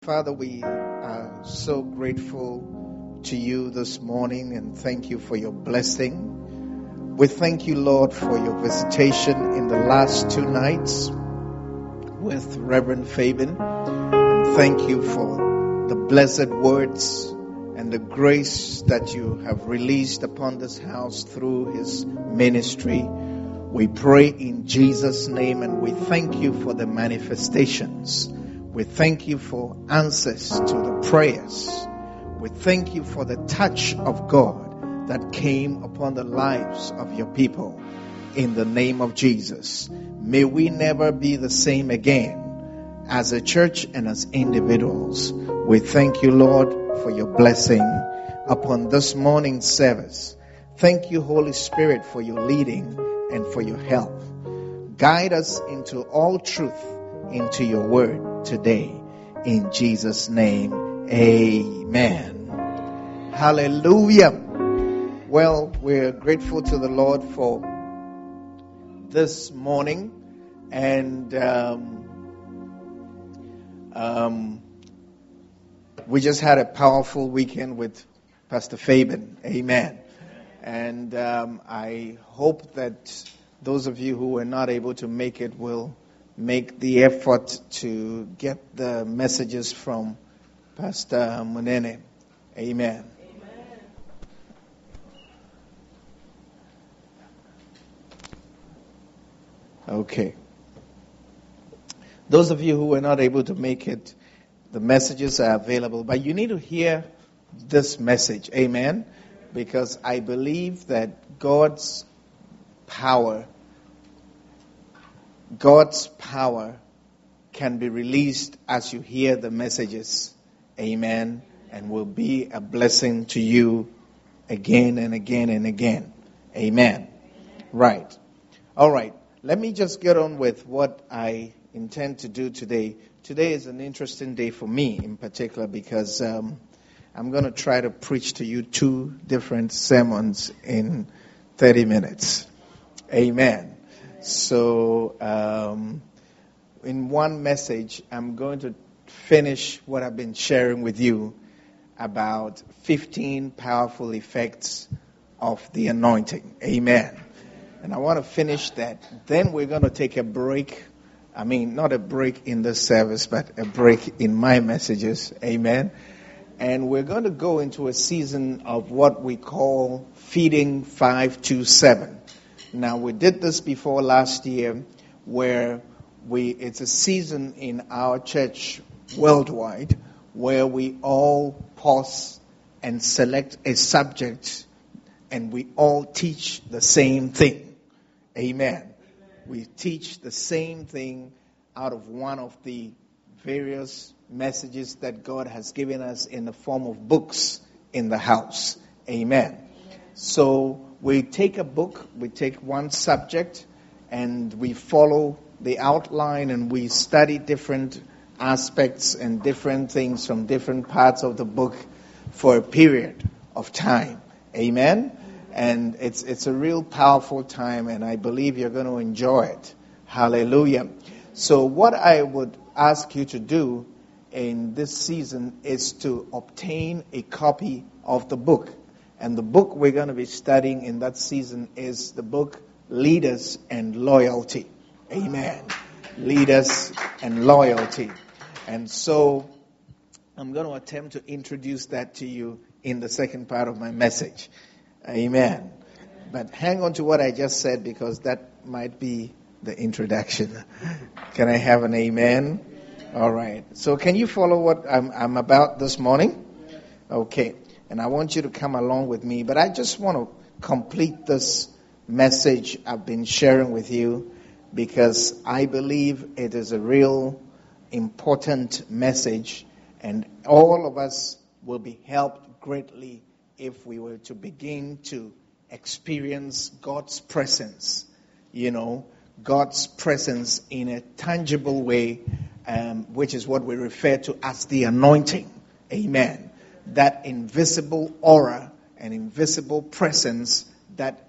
Father, we are so grateful to you this morning and thank you for your blessing. We thank you, Lord, for your visitation in the last 2 nights with Reverend Fabian. And thank you for the blessed words and the grace that you have released upon this house through his ministry. We pray in Jesus' name and we thank you for the manifestations. We thank you for answers to the prayers. We thank you for the touch of God that came upon the lives of your people. In the name of Jesus, may we never be the same again as a church and as individuals. We thank you, Lord, for your blessing upon this morning's service. Thank you, Holy Spirit, for your leading and for your help. Guide us into all truth, into your word today. In Jesus' name, amen. Hallelujah. Well, we're grateful to the Lord for this morning. And we just had a powerful weekend with Pastor Fabian. Amen. And I hope that those of you who were not able to make it will make the effort to get the messages from Pastor Munene. Amen. Okay. Those of you who were not able to make it, the messages are available. But you need to hear this message. Amen. Because I believe that God's power can be released as you hear the messages. Amen. And will be a blessing to you again and again and again. Amen. Right. All right. Let me just get on with what I intend to do today. Today is an interesting day for me in particular because I'm going to try to preach to you 2 different sermons in 30 minutes. Amen. So, in one message, I'm going to finish what I've been sharing with you about 15 powerful effects of the anointing. Amen. And I want to finish that. Then we're going to take a break. I mean, not a break in this service, but a break in my messages. Amen. And we're going to go into a season of what we call Feeding 527. Now, we did this before last year where it's a season in our church worldwide where we all pause and select a subject and we all teach the same thing. Amen. We teach the same thing out of one of the various messages that God has given us in the form of books in the house. Amen. So we take a book, we take one subject, and we follow the outline and we study different aspects and different things from different parts of the book for a period of time. Amen? And it's a real powerful time, and I believe you're going to enjoy it. Hallelujah. So what I would ask you to do in this season is to obtain a copy of the book. And the book we're going to be studying in that season is the book Leaders and Loyalty. Amen. Leaders and Loyalty. And so I'm going to attempt to introduce that to you in the second part of my message. Amen. But hang on to what I just said because that might be the introduction. Can I have an amen? All right. So can you follow what I'm about this morning? Okay. And I want you to come along with me. But I just want to complete this message I've been sharing with you because I believe it is a real important message. And all of us will be helped greatly if we were to begin to experience God's presence. You know, God's presence in a tangible way, which is what we refer to as the anointing. Amen. That invisible aura and invisible presence that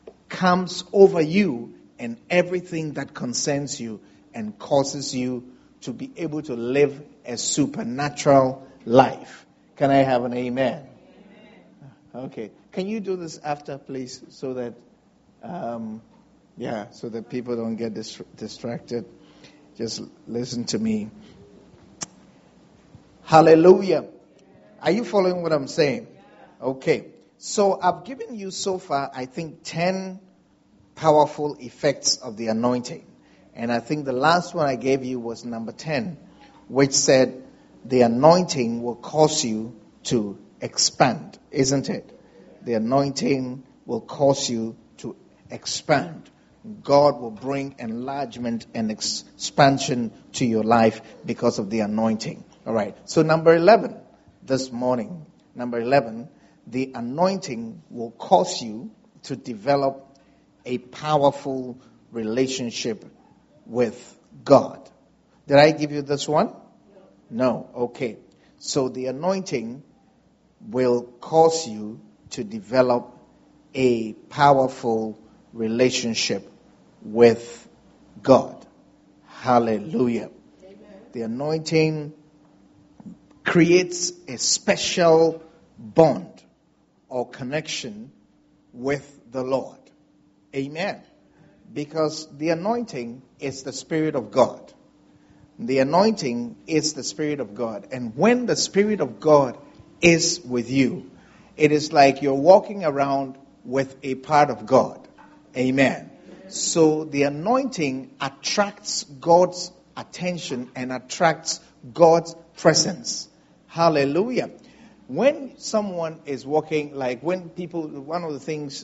comes over you and everything that concerns you and causes you to be able to live a supernatural life. Can I have an amen? Okay. Can you do this after, please, so that, so that people don't get distracted? Just listen to me. Hallelujah. Are you following what I'm saying? Okay. So I've given you so far, I think, 10 powerful effects of the anointing. And I think the last one I gave you was number 10, which said the anointing will cause you to expand, isn't it? The anointing will cause you to expand. God will bring enlargement and expansion to your life because of the anointing. All right. So number 11 this morning, the anointing will cause you to develop a powerful relationship with God. Did I give you this one? No. Okay. So the anointing will cause you to develop a powerful relationship with God. Hallelujah. Amen. The anointing creates a special bond or connection with the Lord. Amen. Because the anointing is the Spirit of God. The anointing is the Spirit of God. And when the Spirit of God is with you, it is like you're walking around with a part of God. Amen. So the anointing attracts God's attention and attracts God's presence. Hallelujah. When someone is walking, like when people, one of the things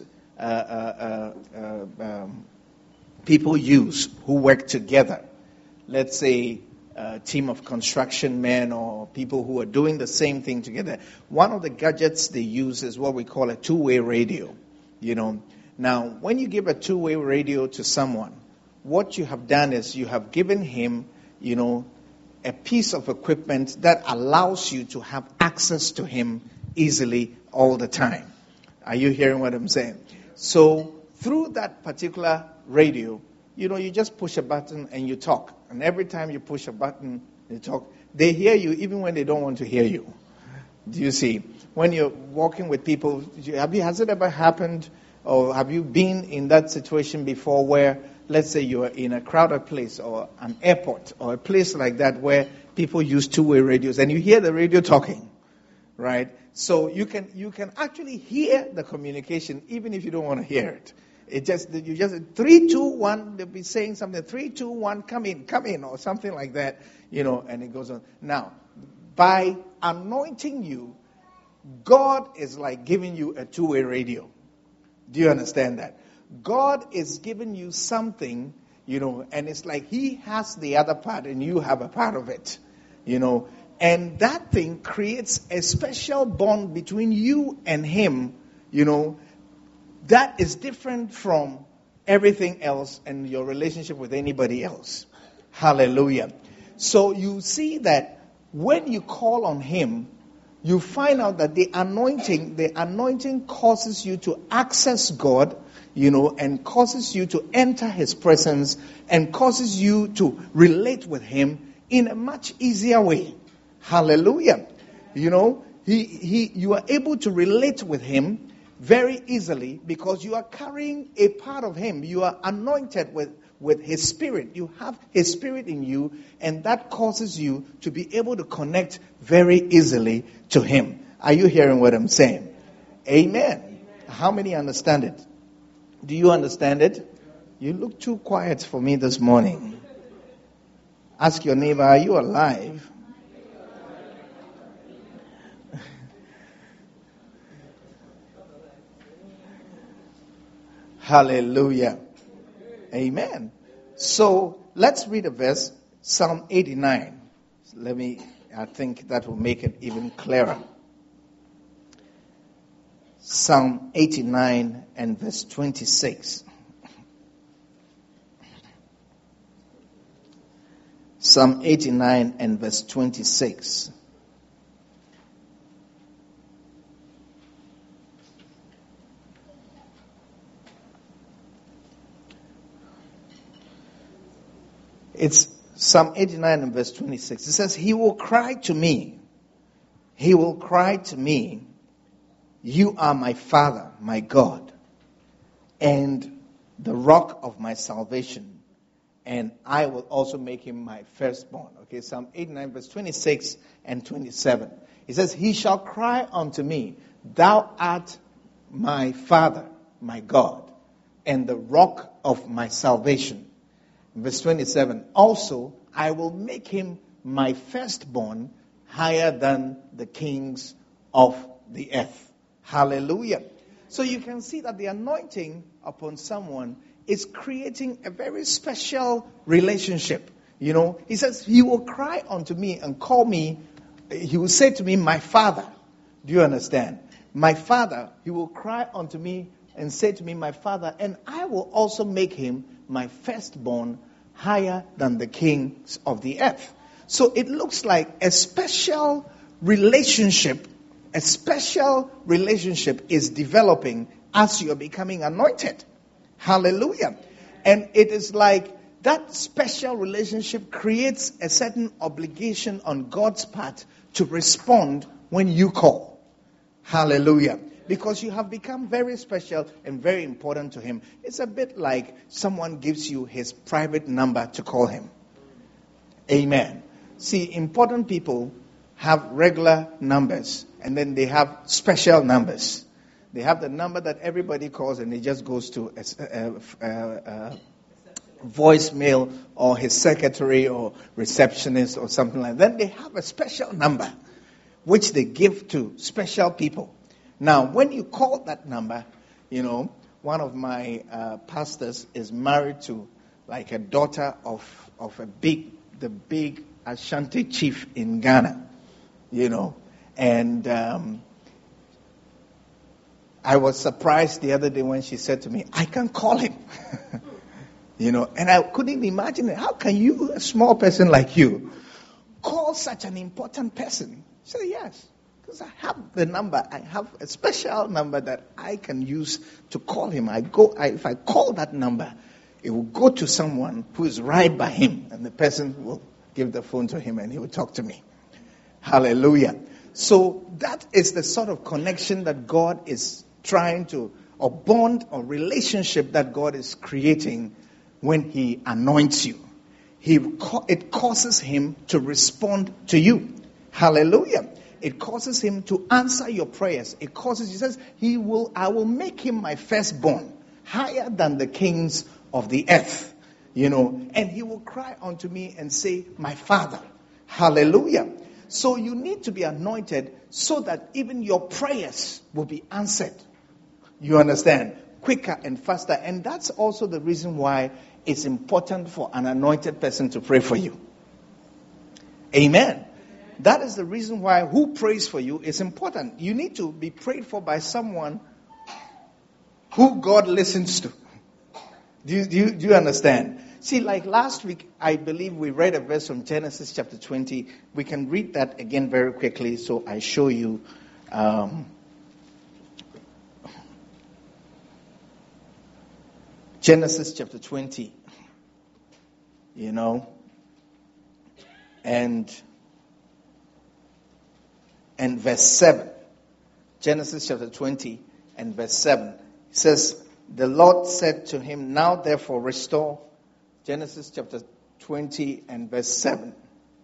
people use who work together, let's say a team of construction men or people who are doing the same thing together, one of the gadgets they use is what we call a two-way radio. Now, when you give a two-way radio to someone, what you have done is you have given him, a piece of equipment that allows you to have access to him easily all the time. Are you hearing what I'm saying? So through that particular radio, you just push a button and you talk. And every time you push a button, you talk. They hear you even when they don't want to hear you. Do you see? When you're walking with people, has it ever happened, or have you been in that situation before where, let's say you're in a crowded place or an airport or a place like that where people use two-way radios and you hear the radio talking, right? So you can actually hear the communication even if you don't want to hear it. You just 3, 2, 1. They'll be saying something. 3, 2, 1. Come in, or something like that. And it goes on. Now, by anointing you, God is like giving you a two-way radio. Do you understand that? God is giving you something, and it's like He has the other part and you have a part of it, And that thing creates a special bond between you and Him, that is different from everything else and your relationship with anybody else. Hallelujah. So you see that when you call on Him, you find out that the anointing causes you to access God, and causes you to enter His presence and causes you to relate with Him in a much easier way. Hallelujah. You are able to relate with Him very easily because you are carrying a part of Him. You are anointed with His Spirit. You have His Spirit in you, and that causes you to be able to connect very easily to Him. Are you hearing what I'm saying? Amen. How many understand it? Do you understand it? You look too quiet for me this morning. Ask your neighbor, are you alive? Hallelujah. Amen. So let's read a verse, Psalm 89. I think that will make it even clearer. Psalm 89 and verse 26. Psalm 89 and verse 26. It's Psalm 89 and verse 26. It says, He will cry to me. He will cry to me, You are my Father, my God, and the rock of my salvation, and I will also make him my firstborn. Okay, Psalm 89 verse 26 and 27. It says, He shall cry unto me, Thou art my Father, my God, and the rock of my salvation. Verse 27, Also, I will make him my firstborn, higher than the kings of the earth. Hallelujah. So you can see that the anointing upon someone is creating a very special relationship. You know, he says, He will cry unto me and call me, he will say to me, My Father. Do you understand? My Father, he will cry unto me and say to me, My Father, and I will also make him my firstborn, higher than the kings of the earth. So it looks like a special relationship is developing as you are becoming anointed. Hallelujah. And it is like that special relationship creates a certain obligation on God's part to respond when you call. Hallelujah. Because you have become very special and very important to him. It's a bit like someone gives you his private number to call him. Amen. See, important people have regular numbers and then they have special numbers. They have the number that everybody calls and it just goes to a voicemail or his secretary or receptionist or something like that. Then they have a special number which they give to special people. Now, when you call that number, you know, one of my pastors is married to like a daughter of the big Ashanti chief in Ghana, you know, and I was surprised the other day when she said to me, I can call him, you know, and I couldn't imagine it. How can you, a small person like you, call such an important person? She said, yes. Because I have the number. I have a special number that I can use to call him. If I call that number, it will go to someone who is right by him. And the person will give the phone to him and he will talk to me. Hallelujah. So that is the sort of connection that God is trying to, or bond or relationship that God is creating when he anoints you. It causes him to respond to you. Hallelujah. It causes him to answer your prayers. He says, I will make him my firstborn, higher than the kings of the earth. You know, and he will cry unto me and say, My Father. Hallelujah. So you need to be anointed so that even your prayers will be answered. You understand? Quicker and faster. And that's also the reason why it's important for an anointed person to pray for you. Amen. That is the reason why who prays for you is important. You need to be prayed for by someone who God listens to. Do you understand? See, like last week, I believe we read a verse from Genesis chapter 20. We can read that again very quickly, so I show you. Genesis chapter 20. You know. And verse 7. Genesis chapter 20 and verse 7. It says, the Lord said to him, Now therefore restore. Genesis chapter 20 and verse 7.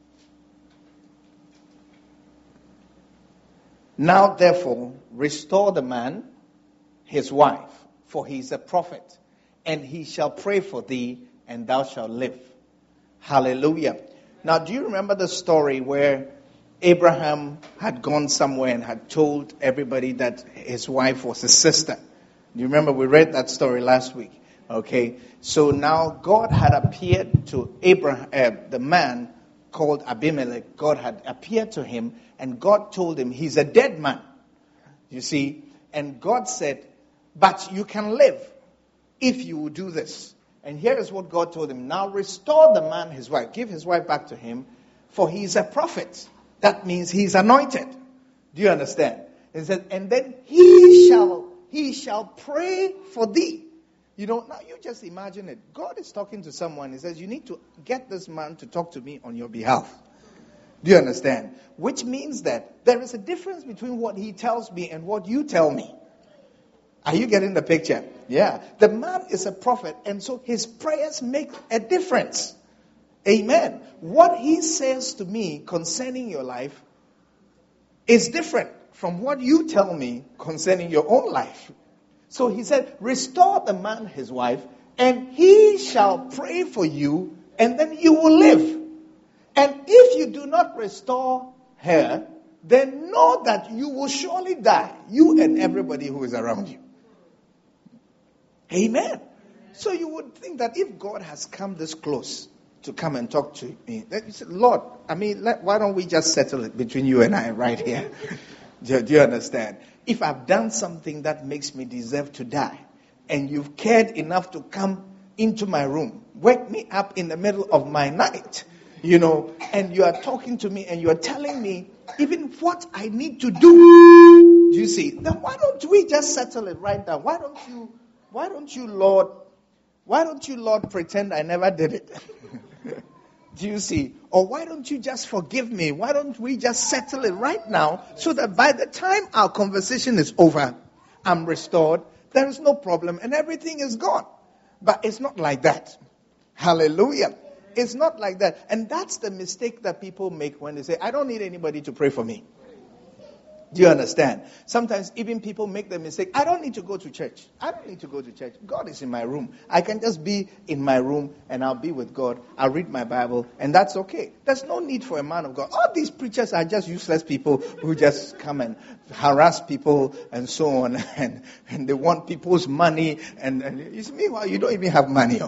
Now therefore restore the man, his wife, for he is a prophet, and he shall pray for thee, and thou shalt live. Hallelujah. Now, do you remember the story where Abraham had gone somewhere and had told everybody that his wife was his sister? Do you remember we read that story last week? Okay. So now God had appeared to Abraham, the man called Abimelech. God had appeared to him and God told him he's a dead man. You see? And God said, but you can live if you will do this. And here is what God told him. Now restore the man his wife. Give his wife back to him, for he is a prophet. That means he's anointed. Do you understand? He said, and then he shall pray for thee. Now you just imagine it. God is talking to someone. He says, you need to get this man to talk to me on your behalf. Do you understand? Which means that there is a difference between what he tells me and what you tell me. Are you getting the picture? Yeah. The man is a prophet, and so his prayers make a difference. Amen. What he says to me concerning your life is different from what you tell me concerning your own life. So he said, restore the man his wife, and he shall pray for you, and then you will live. And if you do not restore her, then know that you will surely die, you and everybody who is around you. Amen. So you would think that if God has come this close to come and talk to me, then you say, Lord, why don't we just settle it between you and I right here? Do you understand? If I've done something that makes me deserve to die, and you've cared enough to come into my room, wake me up in the middle of my night, and you are talking to me and you are telling me even what I need to do, you see, then why don't we just settle it right now? Why don't you, Lord, pretend I never did it? Do you see? Or why don't you just forgive me? Why don't we just settle it right now so that by the time our conversation is over, I'm restored, there is no problem and everything is gone. But it's not like that. Hallelujah. It's not like that. And that's the mistake that people make when they say, I don't need anybody to pray for me. Do you understand? Sometimes even people make the mistake, I don't need to go to church. I don't need to go to church. God is in my room. I can just be in my room and I'll be with God. I'll read my Bible and that's okay. There's no need for a man of God. All these preachers are just useless people who just come and harass people and so on. And they want people's money. And it's meanwhile, you don't even have money.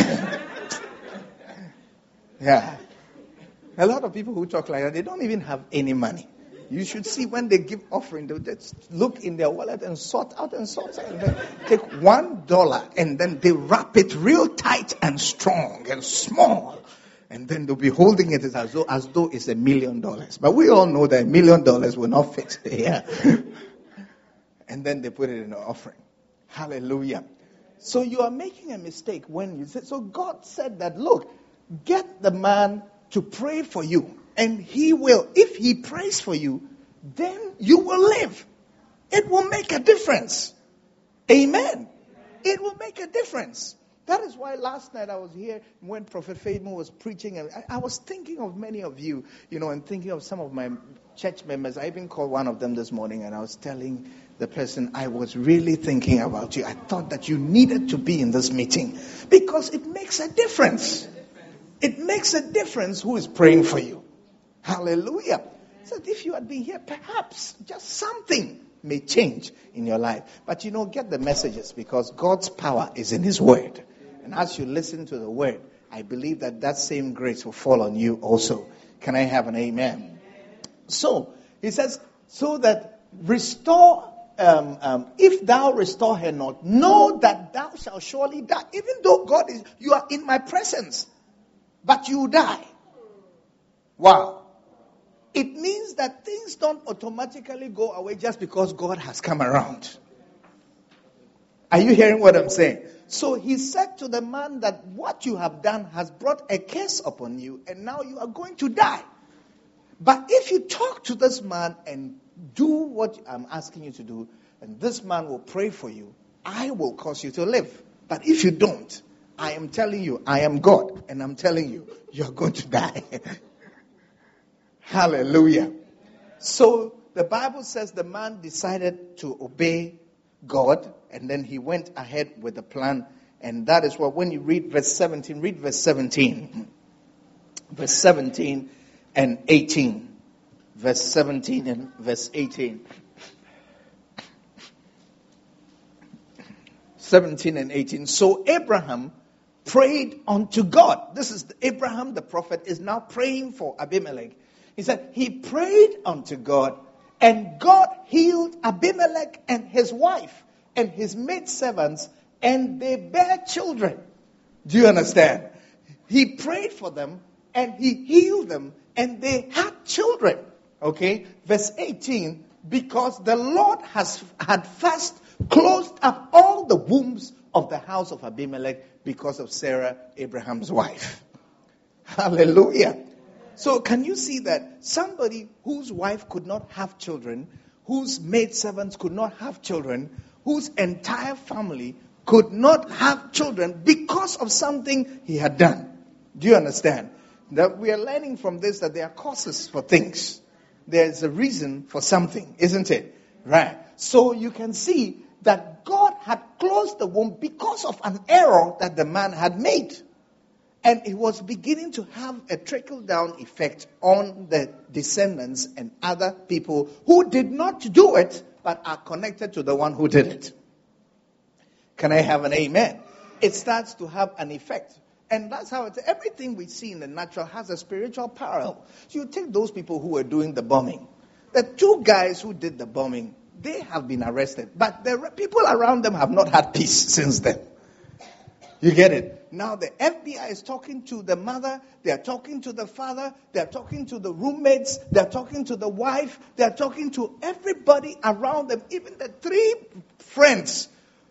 Yeah. A lot of people who talk like that, they don't even have any money. You should see when they give offering, they just look in their wallet and sort out and then take $1 and then they wrap it real tight and strong and small. And then they'll be holding it as though it's $1 million. But we all know that $1 million will not fit here. And then they put it in an offering. Hallelujah. So you are making a mistake when you say, so God said that, look, get the man to pray for you. And he will, if he prays for you, then you will live. It will make a difference. Amen. It will make a difference. That is why last night I was here when Prophet Faithmo was preaching. And I was thinking of many of you, and thinking of some of my church members. I even called one of them this morning and I was telling the person, I was really thinking about you. I thought that you needed to be in this meeting because it makes a difference. It makes a difference who is praying for you. Hallelujah. So if you had been here, perhaps just something may change in your life. But get the messages because God's power is in His Word. And as you listen to the Word, I believe that same grace will fall on you also. Can I have an amen? So, he says, so that restore, if thou restore her not, know that thou shalt surely die. Even though you are in my presence, but you die. Wow. It means that things don't automatically go away just because God has come around. Are you hearing what I'm saying? So he said to the man that what you have done has brought a curse upon you and now you are going to die. But if you talk to this man and do what I'm asking you to do, and this man will pray for you, I will cause you to live. But if you don't, I am telling you, I am God, and I'm telling you, you're going to die. Hallelujah. So the Bible says the man decided to obey God, and then he went ahead with the plan. And that is what, when you read verse 17, read verse 17. Verse 17 and 18. Verse 17 and verse 18. 17 and 18. So Abraham prayed unto God. This is Abraham, the prophet, is now praying for Abimelech. He said, he prayed unto God, and God healed Abimelech and his wife and his maidservants, and they bare children. Do you understand? He prayed for them, and he healed them, and they had children. Okay? Verse 18, because the Lord had first closed up all the wombs of the house of Abimelech because of Sarah, Abraham's wife. Hallelujah. So can you see that somebody whose wife could not have children, whose maidservants could not have children, whose entire family could not have children because of something he had done? Do you understand? That we are learning from this that there are causes for things. There's a reason for something, isn't it? Right. So you can see that God had closed the womb because of an error that the man had made. And it was beginning to have a trickle-down effect on the descendants and other people who did not do it, but are connected to the one who did it. Can I have an amen? It starts to have an effect. And that's how everything we see in the natural has a spiritual parallel. So you take those people who were doing the bombing. The two guys who did the bombing, they have been arrested. But the people around them have not had peace since then. You get it? Now the FBI is talking to the mother, they are talking to the father, they are talking to the roommates, they are talking to the wife, they are talking to everybody around them, even the three friends.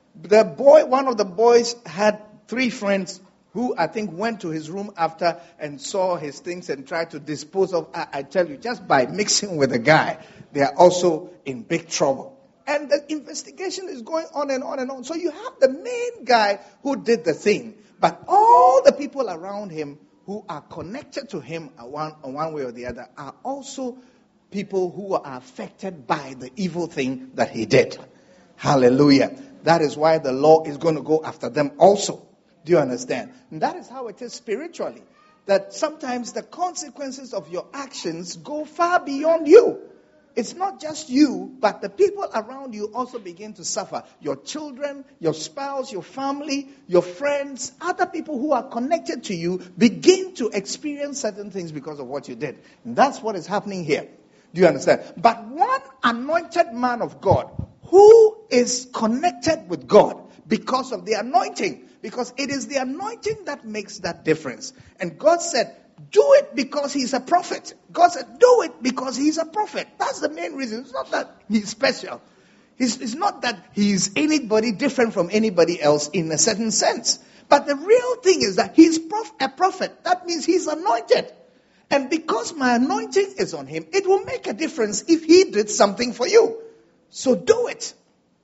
One of the boys had three friends who I think went to his room after and saw his things and tried to dispose of. I tell you, just by mixing with the guy, they are also in big trouble. And the investigation is going on and on and on. So you have the main guy who did the thing, but all the people around him who are connected to him one way or the other are also people who are affected by the evil thing that he did. Hallelujah. That is why the law is going to go after them also. Do you understand? And that is how it is spiritually. That sometimes the consequences of your actions go far beyond you. It's not just you, but the people around you also begin to suffer. Your children, your spouse, your family, your friends, other people who are connected to you begin to experience certain things because of what you did. And that's what is happening here. Do you understand? But one anointed man of God who is connected with God because of the anointing, because it is the anointing that makes that difference. And God said, do it because he's a prophet. God said, do it because he's a prophet. That's the main reason. It's not that he's special. It's not that he's anybody different from anybody else in a certain sense. But the real thing is that he's a prophet. That means he's anointed. And because my anointing is on him, it will make a difference if he did something for you. So do it.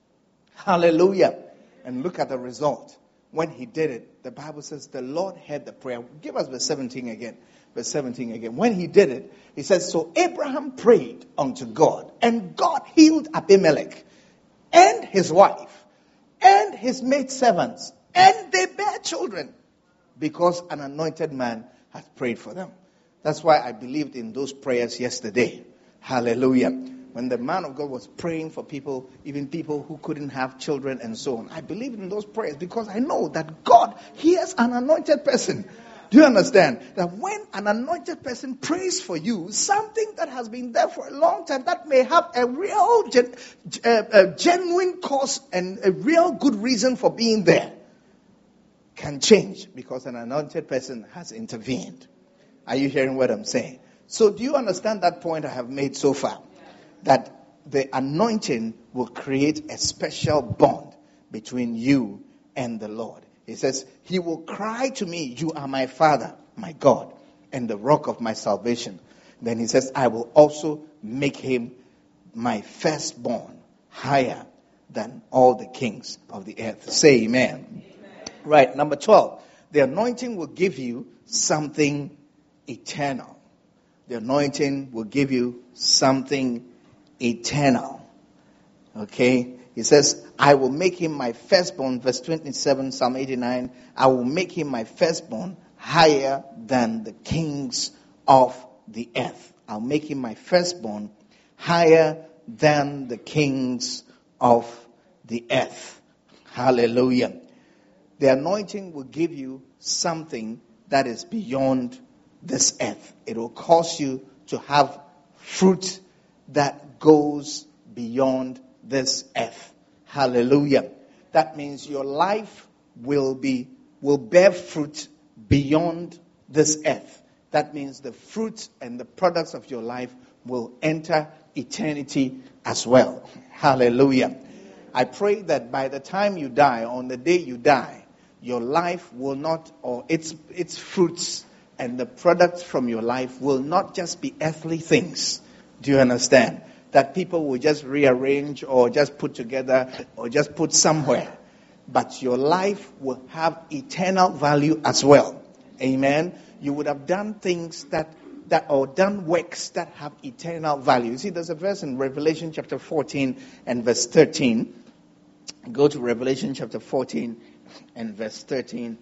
Hallelujah. And look at the result. When he did it, the Bible says the Lord heard the prayer. Give us verse 17 again. Verse 17 again. When he did it, he says, so Abraham prayed unto God, and God healed Abimelech and his wife and his maidservants, and they bare children because an anointed man had prayed for them. That's why I believed in those prayers yesterday. Hallelujah. When the man of God was praying for people, even people who couldn't have children and so on. I believe in those prayers because I know that God hears an anointed person. Do you understand? That when an anointed person prays for you, something that has been there for a long time, that may have a real, genuine cause and a real good reason for being there, can change because an anointed person has intervened. Are you hearing what I'm saying? So do you understand that point I have made so far? That the anointing will create a special bond between you and the Lord. He says, he will cry to me, you are my Father, my God, and the rock of my salvation. Then he says, I will also make him my firstborn higher than all the kings of the earth. Say amen. Amen. Right, number 12. The anointing will give you something eternal. The anointing will give you something eternal. Okay? He says, I will make him my firstborn, verse 27, Psalm 89, I will make him my firstborn higher than the kings of the earth. I'll make him my firstborn higher than the kings of the earth. Hallelujah. The anointing will give you something that is beyond this earth. It will cause you to have fruit that goes beyond this earth. Hallelujah. That means your life will bear fruit beyond this earth. That means the fruit and the products of your life will enter eternity as well. Hallelujah. I pray that by the time you die, on the day you die, your life will not, or its fruits and the products from your life will not just be earthly things. Do you understand? That people will just rearrange or just put together or just put somewhere. But your life will have eternal value as well. Amen. You would have done things that or done works that have eternal value. You see, there's a verse in Revelation chapter 14 and verse 13. Go to Revelation chapter 14 and verse 13.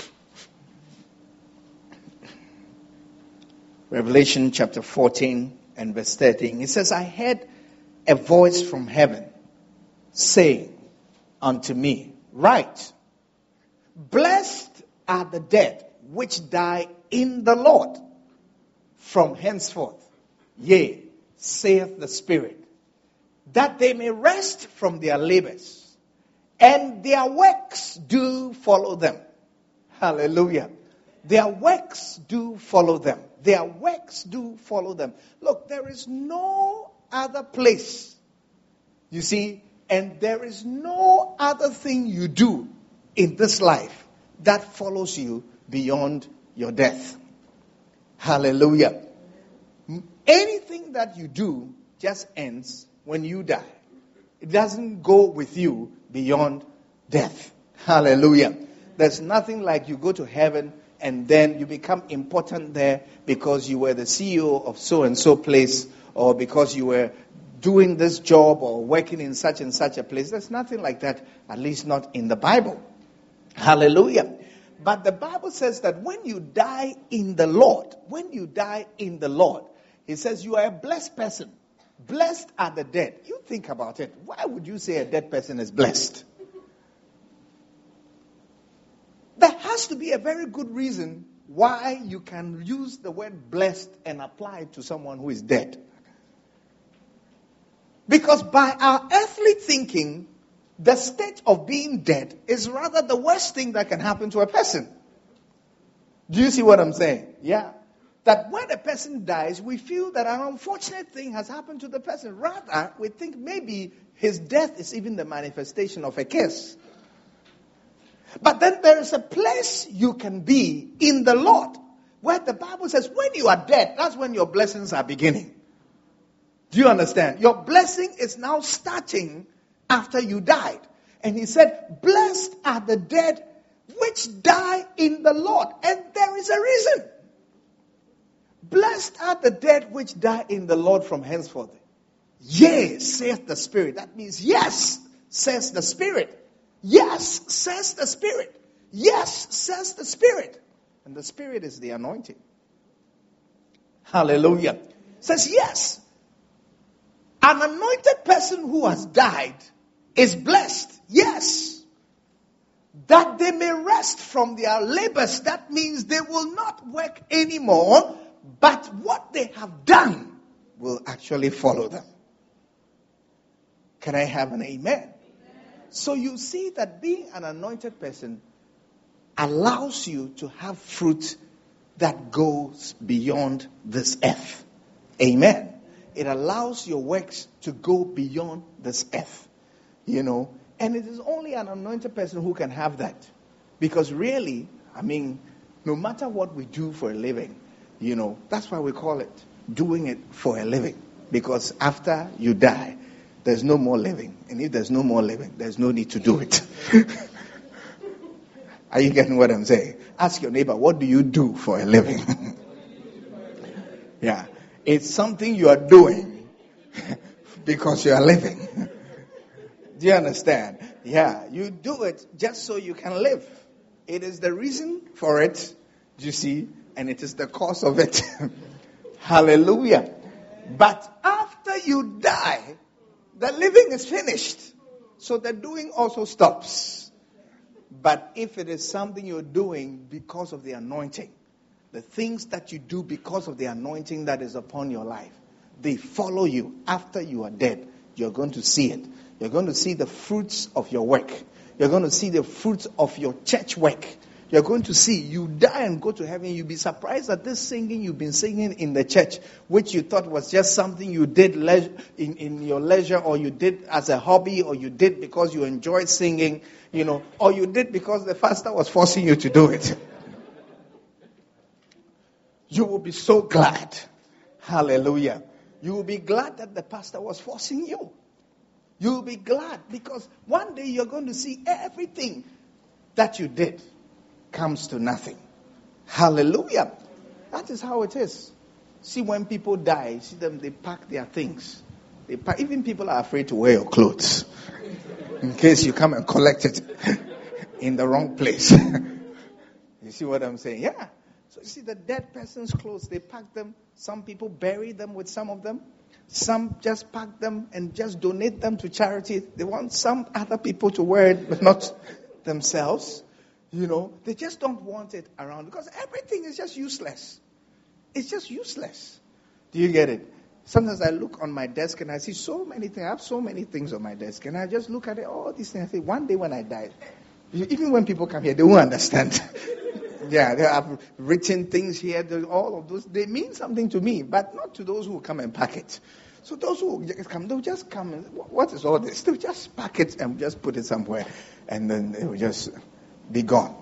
Revelation chapter 14 and verse 13. It says, I heard a voice from heaven saying unto me, Write, blessed are the dead which die in the Lord from henceforth. Yea, saith the Spirit, that they may rest from their labors, and their works do follow them. Hallelujah. Their works do follow them. Their works do follow them. Look, there is no other place, you see, and there is no other thing you do in this life that follows you beyond your death. Hallelujah. Anything that you do just ends when you die. It doesn't go with you beyond death. Hallelujah. There's nothing like you go to heaven and then you become important there because you were the CEO of so-and-so place, or because you were doing this job or working in such and such a place. There's nothing like that, at least not in the Bible. Hallelujah. But the Bible says that when you die in the Lord, it says you are a blessed person. Blessed are the dead. You think about it. Why would you say a dead person is blessed? There has to be a very good reason why you can use the word blessed and apply it to someone who is dead. Because by our earthly thinking, the state of being dead is rather the worst thing that can happen to a person. Do you see what I'm saying? Yeah. That when a person dies, we feel that an unfortunate thing has happened to the person. Rather, we think maybe his death is even the manifestation of a curse. But then there is a place you can be in the Lord, where the Bible says when you are dead, that's when your blessings are beginning. Do you understand? Your blessing is now starting after you died. And he said, blessed are the dead which die in the Lord. And there is a reason. Blessed are the dead which die in the Lord from henceforth. Yea, saith the Spirit. That means yes, says the Spirit. Yes, says the Spirit. Yes, says the Spirit. And the Spirit is the anointing. Hallelujah. Says yes. An anointed person who has died is blessed. Yes. That they may rest from their labors. That means they will not work anymore, but what they have done will actually follow them. Can I have an amen? So you see that being an anointed person allows you to have fruit that goes beyond this earth. Amen. It allows your works to go beyond this earth. You know, and it is only an anointed person who can have that. Because really, I mean, no matter what we do for a living, you know, that's why we call it doing it for a living. Because after you die, there's no more living. And if there's no more living, there's no need to do it. Are you getting what I'm saying? Ask your neighbor, what do you do for a living? Yeah. It's something you are doing because you are living. Do you understand? Yeah. You do it just so you can live. It is the reason for it, you see, and it is the cause of it. Hallelujah. But after you die, the living is finished. So the doing also stops. But if it is something you're doing because of the anointing, the things that you do because of the anointing that is upon your life, they follow you after you are dead. You're going to see it. You're going to see the fruits of your work. You're going to see the fruits of your church work. You're going to see, you die and go to heaven. You'll be surprised at this singing you've been singing in the church, which you thought was just something you did in your leisure, or you did as a hobby, or you did because you enjoyed singing, or you did because the pastor was forcing you to do it. You will be so glad. Hallelujah. You will be glad that the pastor was forcing you. You will be glad because one day you're going to see everything that you did comes to nothing. Hallelujah. That is how it is. See, when people die, see them, they pack their things. Even people are afraid to wear your clothes in case you come and collect it in the wrong place. You see what I'm saying? Yeah. So you see the dead person's clothes, they pack them. Some people bury them with some of them. Some just pack them and just donate them to charity. They want some other people to wear it, but not themselves. They just don't want it around because everything is just useless. It's just useless. Do you get it? Sometimes I look on my desk and I see so many things. I have so many things on my desk and I just look at it, all these things. I say, one day when I die, even when people come here, they won't understand. Yeah, they have written things here. All of those, they mean something to me, but not to those who come and pack it. So those who come, they'll just come and, what is all this? They'll just pack it and just put it somewhere and then they will just be gone.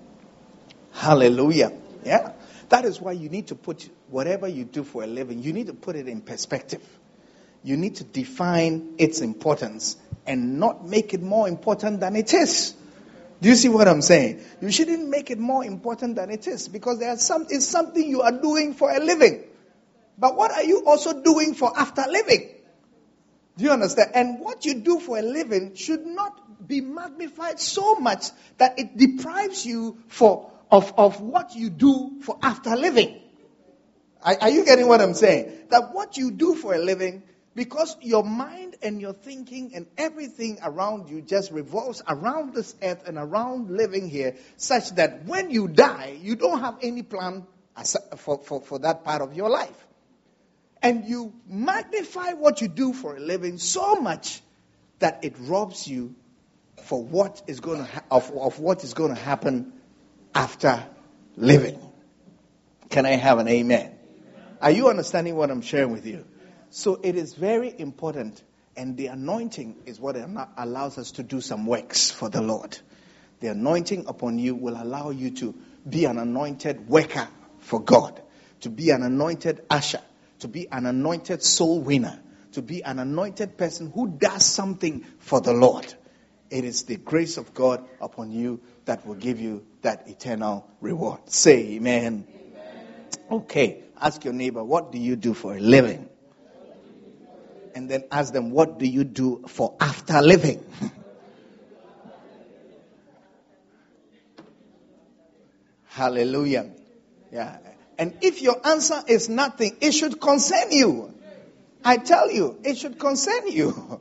Hallelujah. Yeah. That is why you need to put whatever you do for a living, you need to put it in perspective. You need to define its importance and not make it more important than it is. Do you see what I'm saying? You shouldn't make it more important than it is because it's something you are doing for a living. But what are you also doing for after living? Do you understand? And what you do for a living should not be magnified so much that it deprives you of what you do for after living. Are you getting what I'm saying? That what you do for a living, because your mind and your thinking and everything around you just revolves around this earth and around living here, such that when you die, you don't have any plan for that part of your life. And you magnify what you do for a living so much that it robs you for what is going to of what is going to happen after living. Can I have an amen? Are you understanding what I'm sharing with you? So it is very important, and the anointing is what allows us to do some works for the Lord. The anointing upon you will allow you to be an anointed worker for God, to be an anointed usher, to be an anointed soul winner, to be an anointed person who does something for the Lord. It is the grace of God upon you that will give you that eternal reward. Say amen. Okay, ask your neighbor, what do you do for a living? And then ask them, what do you do for after living? Hallelujah. Yeah. And if your answer is nothing, it should concern you. I tell you, it should concern you.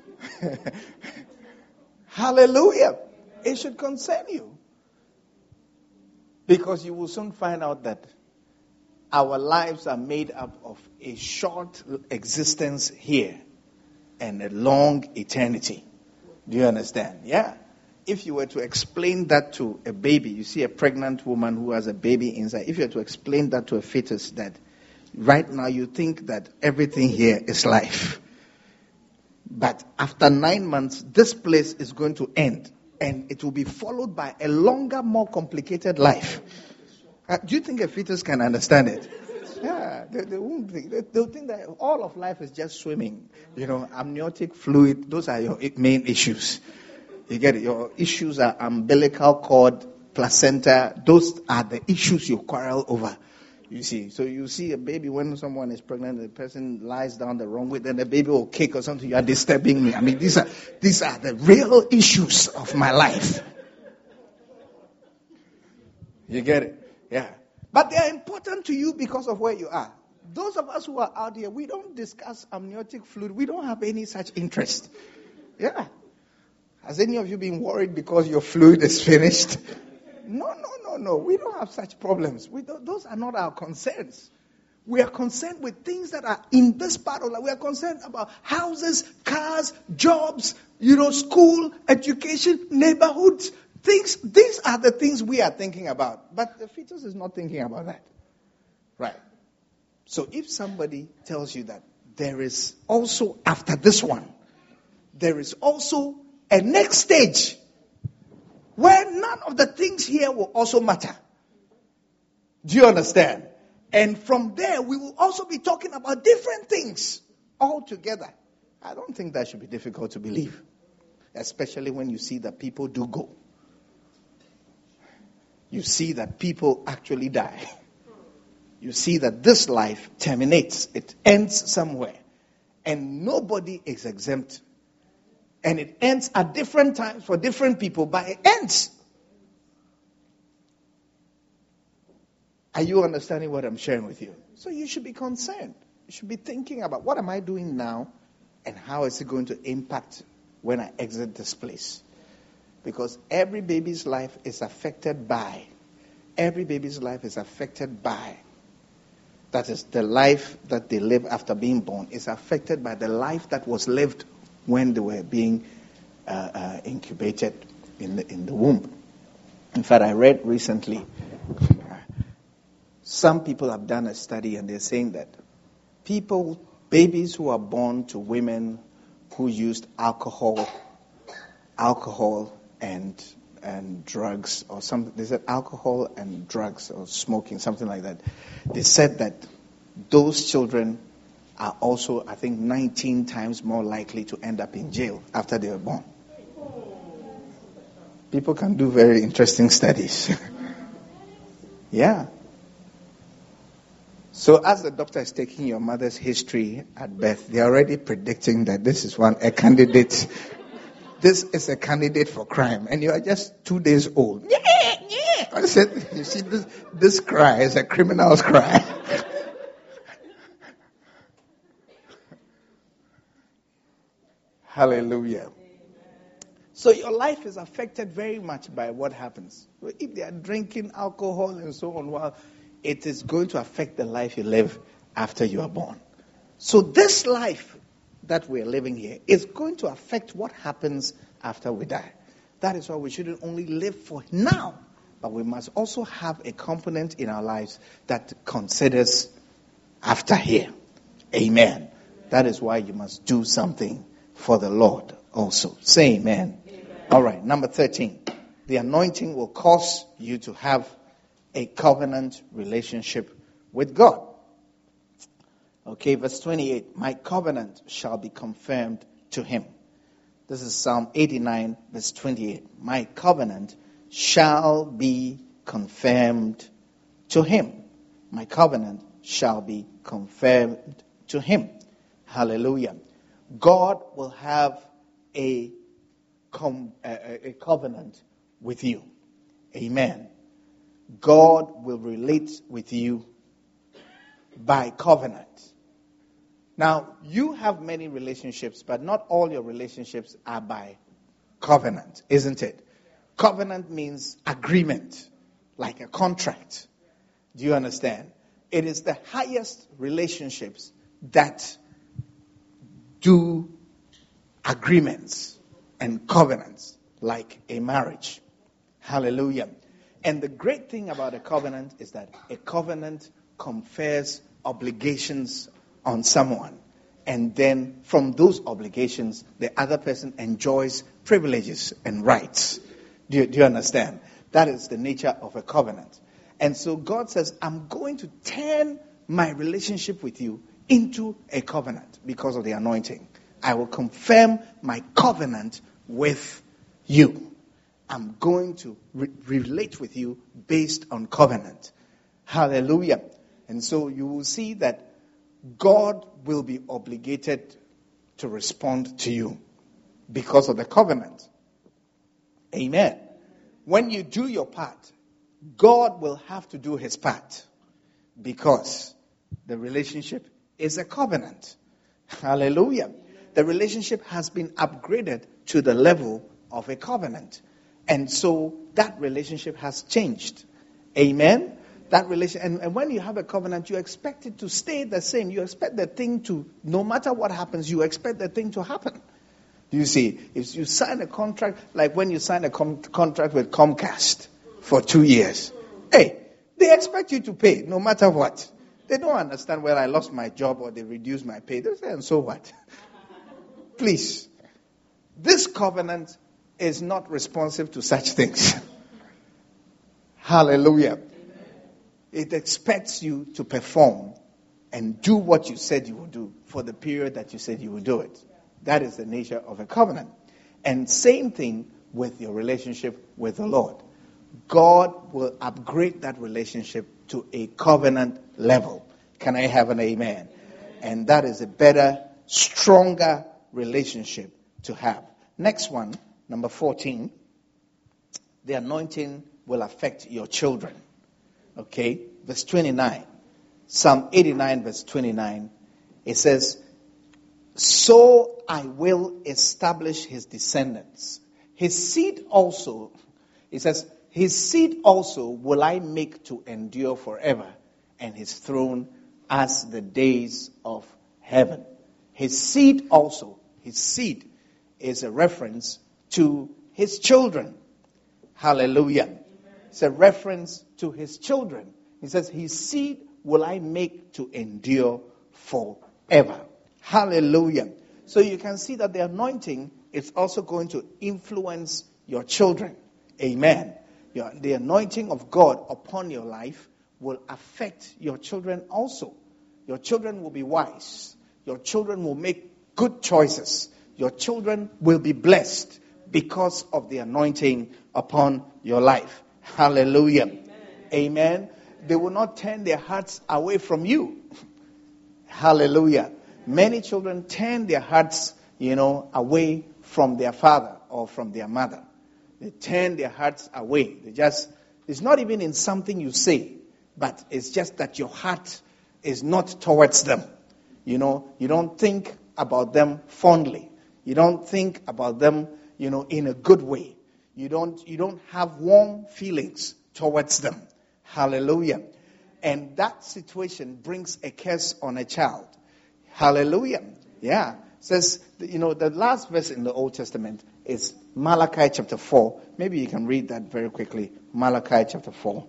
Hallelujah. It should concern you. Because you will soon find out that our lives are made up of a short existence here and a long eternity. Do you understand? Yeah. If you were to explain that to a baby, you see a pregnant woman who has a baby inside, if you were to explain that to a fetus, that right now you think that everything here is life. But after 9 months, this place is going to end. And it will be followed by a longer, more complicated life. Do you think a fetus can understand it? Yeah, they won't think. They'll think that all of life is just swimming. Amniotic fluid, those are your main issues. You get it? Your issues are umbilical cord, placenta. Those are the issues you quarrel over. You see, so you see a baby when someone is pregnant, the person lies down the wrong way, then the baby will kick or something. You are disturbing me. I mean, these are the real issues of my life. You get it? Yeah. But they are important to you because of where you are. Those of us who are out here, we don't discuss amniotic fluid. We don't have any such interest. Yeah. Has any of you been worried because your fluid is finished? No. We don't have such problems. Those are not our concerns. We are concerned with things that are in this part of life. We are concerned about houses, cars, jobs, school, education, neighborhoods, These are the things we are thinking about. But the fetus is not thinking about that. Right. So if somebody tells you that there is also, after this one, there is also a next stage where none of the things here will also matter. Do you understand? And from there, we will also be talking about different things altogether. I don't think that should be difficult to believe, especially when you see that people do go. You see that people actually die. You see that this life terminates. It ends somewhere. And nobody is exempt. And it ends at different times for different people, but it ends. Are you understanding what I'm sharing with you? So you should be concerned. You should be thinking about, what am I doing now and how is it going to impact when I exit this place? Because every baby's life is affected by, that is the life that they live after being born, is affected by the life that was lived when they were being incubated in the womb. In fact, I read recently, some people have done a study and they're saying that babies who are born to women who used alcohol and drugs or something, they said alcohol and drugs or smoking, something like that. They said that those children are also, I think, 19 times more likely to end up in jail after they were born. People can do very interesting studies. Yeah. So as the doctor is taking your mother's history at birth, they're already predicting that this is a candidate. This is a candidate for crime. And you are just 2 days old. I said, you see, this cry is a criminal's cry. Hallelujah. So your life is affected very much by what happens. If they are drinking alcohol and so on, well, it is going to affect the life you live after you are born. So this life that we are living here is going to affect what happens after we die. That is why we shouldn't only live for now, but we must also have a component in our lives that considers after here. Amen. That is why you must do something for the Lord also. Say amen. All right, number 13. The anointing will cause you to have a covenant relationship with God. Okay, verse 28. My covenant shall be confirmed to him. This is Psalm 89, verse 28. My covenant shall be confirmed to him. My covenant shall be confirmed to him. Hallelujah. God will have a covenant with you. Amen. God will relate with you by covenant. Now, you have many relationships, but not all your relationships are by covenant, isn't it? Covenant means agreement, like a contract. Do you understand? It is the highest relationships that do agreements and covenants, like a marriage. Hallelujah. And the great thing about a covenant is that a covenant confers obligations on someone. And then from those obligations, the other person enjoys privileges and rights. Do you understand? That is the nature of a covenant. And so God says, I'm going to turn my relationship with you into a covenant because of the anointing. I will confirm my covenant with you. I'm going to relate with you based on covenant. Hallelujah. And so you will see that God will be obligated to respond to you because of the covenant. Amen. When you do your part, God will have to do his part because the relationship is a covenant. Hallelujah. The relationship has been upgraded to the level of a covenant. And so that relationship has changed. Amen. That relation, and when you have a covenant, you expect it to stay the same. You expect the thing to, no matter what happens, you expect the thing to happen. You see, if you sign a contract, like when you sign a contract with Comcast for 2 years, hey, they expect you to pay no matter what. They don't understand, well, I lost my job or they reduced my pay. They say, and so what? Please. This covenant is not responsive to such things. Hallelujah. It expects you to perform and do what you said you would do for the period that you said you would do it. That is the nature of a covenant. And same thing with your relationship with the Lord. God will upgrade that relationship to a covenant level. Can I have an amen? And that is a better, stronger relationship to have. Next one, number 14. The anointing will affect your children. Okay, verse 29. Psalm 89, verse 29. It says, so I will establish his descendants. His seed also, it says, his seed also will I make to endure forever, and his throne as the days of heaven. His seed also, his seed is a reference to his children. Hallelujah. It's a reference to his children. He says, his seed will I make to endure forever. Hallelujah. So you can see that the anointing is also going to influence your children. Amen. The anointing of God upon your life will affect your children also. Your children will be wise. Your children will make good choices. Your children will be blessed because of the anointing upon your life. Hallelujah. Amen. They will not turn their hearts away from you. Hallelujah. Many children turn their hearts, away from their father or from their mother. They turn their hearts away. It's not even in something you say, but it's just that your heart is not towards them. You don't think about them fondly. You don't think about them, in a good way. You don't have warm feelings towards them. Hallelujah. And that situation brings a curse on a child. Hallelujah. Yeah. It says, the last verse in the Old Testament is Malachi chapter 4. Maybe you can read that very quickly. Malachi chapter 4.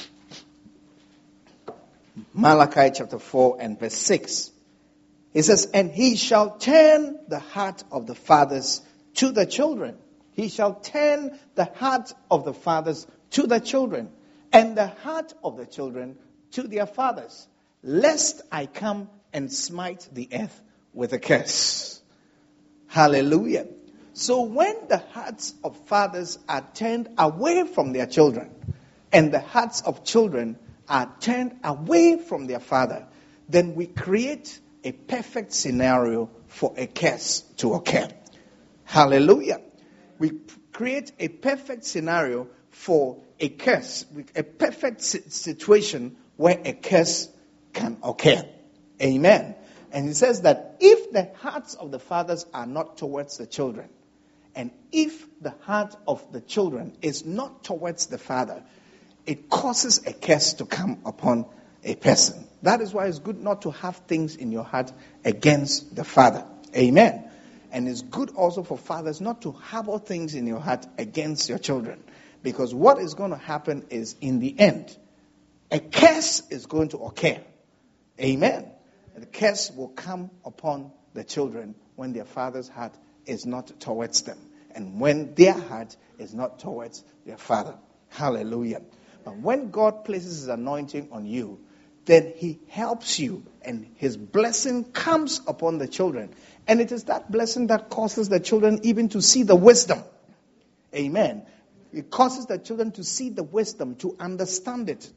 Malachi chapter 4 and verse 6. It says, and he shall turn the heart of the fathers to the children. He shall turn the heart of the fathers to the children, and the heart of the children to their fathers, lest I come and smite the earth with a curse. Hallelujah. So when the hearts of fathers are turned away from their children, and the hearts of children are turned away from their father, then we create a perfect scenario for a curse to occur. Hallelujah. We create a perfect scenario for a curse, a perfect situation where a curse can occur. Amen. And he says that if the hearts of the fathers are not towards the children, and if the heart of the children is not towards the father, it causes a curse to come upon a person. That is why it's good not to have things in your heart against the father. Amen. And it's good also for fathers not to harbor things in your heart against your children. Because what is going to happen is, in the end, a curse is going to occur. Amen. The curse will come upon the children when their father's heart is not towards them, and when their heart is not towards their father. Hallelujah. But when God places his anointing on you, then he helps you, and his blessing comes upon the children. And it is that blessing that causes the children even to see the wisdom. Amen. It causes the children to see the wisdom, to understand it,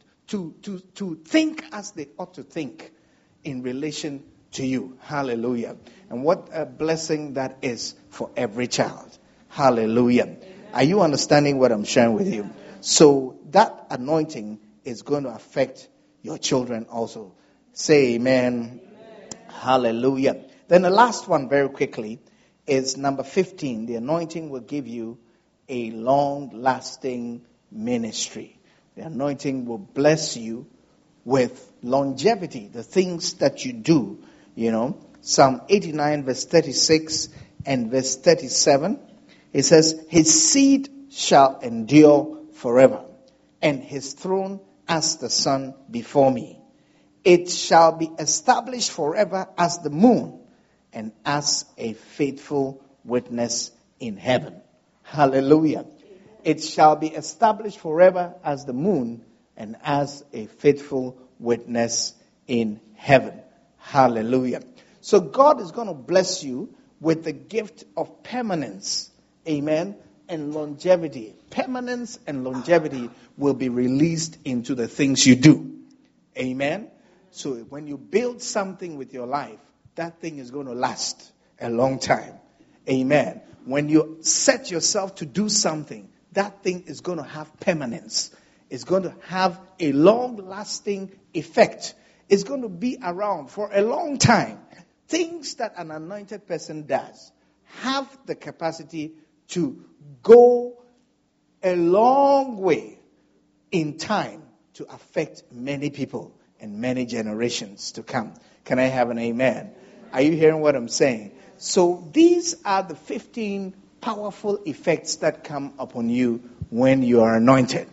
to think as they ought to think in relation to you. Hallelujah. And what a blessing that is for every child. Hallelujah. Amen. Are you understanding what I'm sharing with you? So that anointing is going to affect your children also. Say amen. Hallelujah. Then the last one very quickly is number 15. The anointing will give you a long-lasting ministry. The anointing will bless you with longevity, the things that you do. Psalm 89 verse 36, and verse 37. It says, his seed shall endure forever, and his throne as the sun before me. It shall be established forever as the moon, and as a faithful witness in heaven. Hallelujah. It shall be established forever as the moon, and as a faithful witness in heaven. Hallelujah. So God is going to bless you with the gift of permanence. Amen. And longevity. Permanence and longevity will be released into the things you do. Amen. So when you build something with your life, that thing is going to last a long time. Amen. When you set yourself to do something, that thing is going to have permanence. It's going to have a long-lasting effect. It's going to be around for a long time. Things that an anointed person does have the capacity to go a long way in time to affect many people and many generations to come. Can I have an amen? Are you hearing what I'm saying? So these are the 15 powerful effects that come upon you when you are anointed.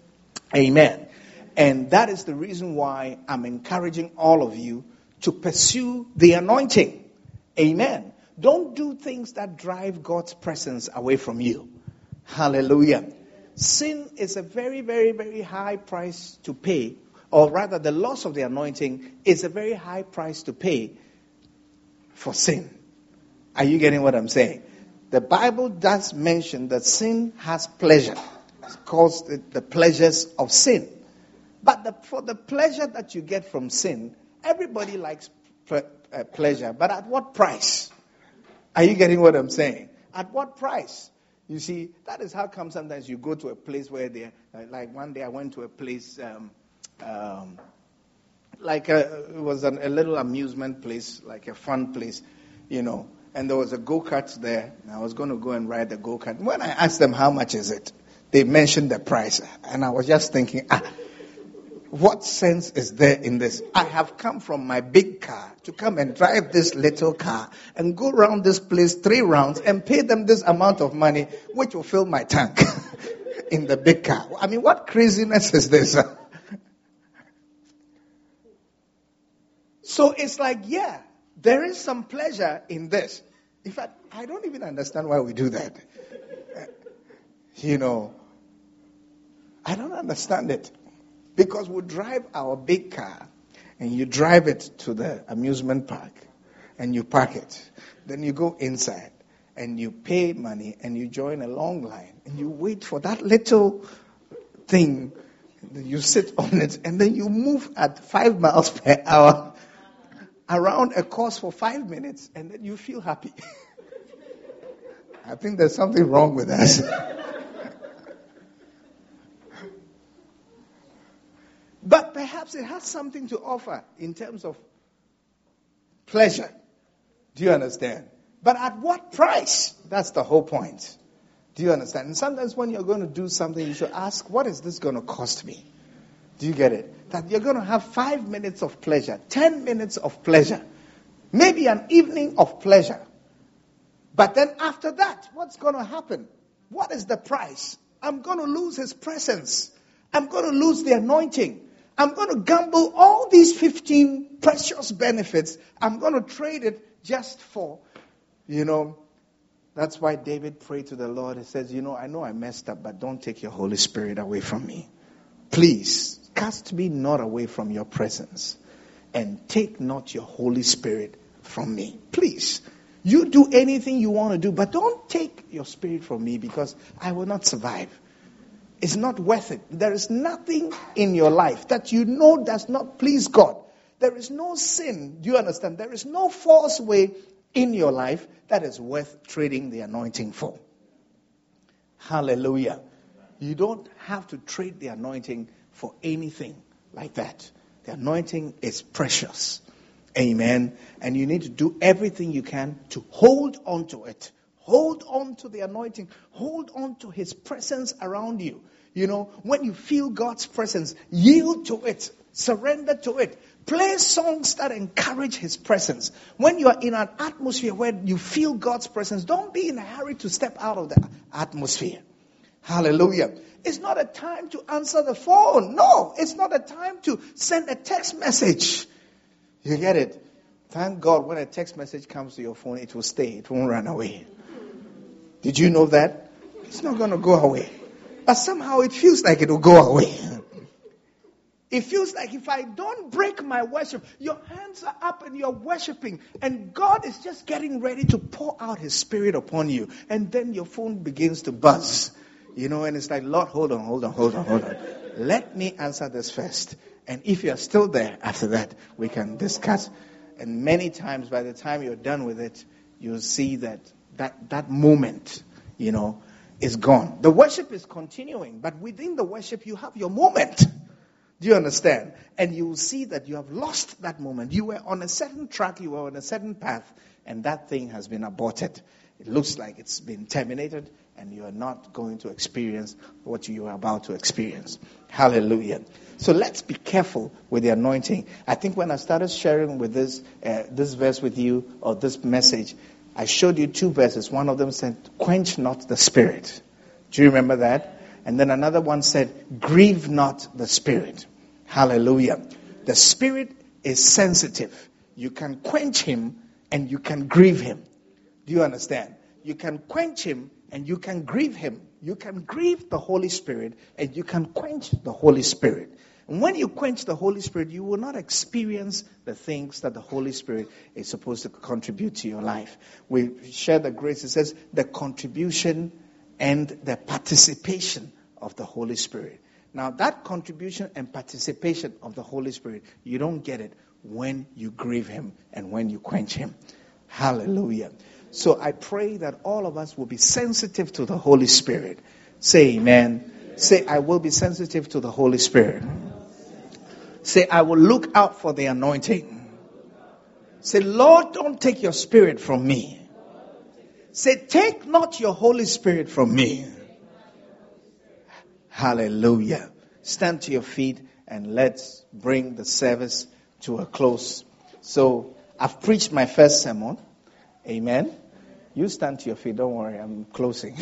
Amen. And that is the reason why I'm encouraging all of you to pursue the anointing. Amen. Don't do things that drive God's presence away from you. Hallelujah. Sin is a very, very, very high price to pay. Or rather, the loss of the anointing is a very high price to pay for sin. Are you getting what I'm saying? The Bible does mention that sin has pleasure. It's called the pleasures of sin. But for the pleasure that you get from sin, everybody likes pleasure. But at what price? Are you getting what I'm saying? At what price? You see, that is how come sometimes you go to a place where like one day I went to a place, it was a little amusement place, like a fun place, and there was a go-kart there, and I was going to go and ride the go-kart. When I asked them how much is it, they mentioned the price, and I was just thinking, what sense is there in this? I have come from my big car to come and drive this little car and go around this place 3 rounds and pay them this amount of money, which will fill my tank in the big car. I mean, what craziness is this? So it's like, yeah, there is some pleasure in this. In fact, I don't even understand why we do that. I don't understand it. Because we drive our big car and you drive it to the amusement park and you park it. Then you go inside and you pay money and you join a long line and you wait for that little thing. You sit on it and then you move at 5 miles per hour around a course for 5 minutes and then you feel happy. I think there's something wrong with us. But perhaps it has something to offer in terms of pleasure. Do you understand? But at what price? That's the whole point. Do you understand? And sometimes when you're going to do something, you should ask, what is this going to cost me? Do you get it? That you're going to have 5 minutes of pleasure, 10 minutes of pleasure, maybe an evening of pleasure. But then after that, what's going to happen? What is the price? I'm going to lose his presence. I'm going to lose the anointing. I'm going to gamble all these 15 precious benefits. I'm going to trade it just for, that's why David prayed to the Lord. He says, I know I messed up, but don't take your Holy Spirit away from me. Please, cast me not away from your presence, and take not your Holy Spirit from me. Please, you do anything you want to do, but don't take your spirit from me because I will not survive. It's not worth it. There is nothing in your life that does not please God. There is no sin. Do you understand? There is no false way in your life that is worth trading the anointing for. Hallelujah. You don't have to trade the anointing for anything like that. The anointing is precious. Amen. And you need to do everything you can to hold on to it. Hold on to the anointing. Hold on to his presence around you. When you feel God's presence, yield to it. Surrender to it. Play songs that encourage His presence. When you are in an atmosphere where you feel God's presence, don't be in a hurry to step out of the atmosphere. Hallelujah. It's not a time to answer the phone. No, it's not a time to send a text message. You get it? Thank God when a text message comes to your phone, it will stay. It won't run away. Did you know that? It's not going to go away. But somehow it feels like it will go away. It feels like if I don't break my worship, your hands are up and you're worshiping, and God is just getting ready to pour out His Spirit upon you. And then your phone begins to buzz. And it's like, Lord, hold on. Let me answer this first. And if you're still there after that, we can discuss. And many times, by the time you're done with it, you'll see that moment, is gone. The worship is continuing, but within the worship, you have your moment. Do you understand? And you will see that you have lost that moment. You were on a certain track, you were on a certain path, and that thing has been aborted. It looks like it's been terminated, and you are not going to experience what you are about to experience. Hallelujah. So let's be careful with the anointing. I think when I started sharing with this verse with you, or this message, I showed you 2 verses. One of them said, quench not the Spirit. Do you remember that? And then another one said, grieve not the Spirit. Hallelujah. The Spirit is sensitive. You can quench Him and you can grieve Him. Do you understand? You can quench Him and you can grieve Him. You can grieve the Holy Spirit and you can quench the Holy Spirit. And when you quench the Holy Spirit, you will not experience the things that the Holy Spirit is supposed to contribute to your life. We share the grace. It says the contribution and the participation of the Holy Spirit. Now, that contribution and participation of the Holy Spirit, you don't get it when you grieve Him and when you quench Him. Hallelujah. So I pray that all of us will be sensitive to the Holy Spirit. Say amen. Say, I will be sensitive to the Holy Spirit. Say, I will look out for the anointing. Say, Lord, don't take your Spirit from me. Say, take not your Holy Spirit from me. Hallelujah. Stand to your feet and let's bring the service to a close. So, I've preached my first sermon. Amen. You stand to your feet. Don't worry, I'm closing.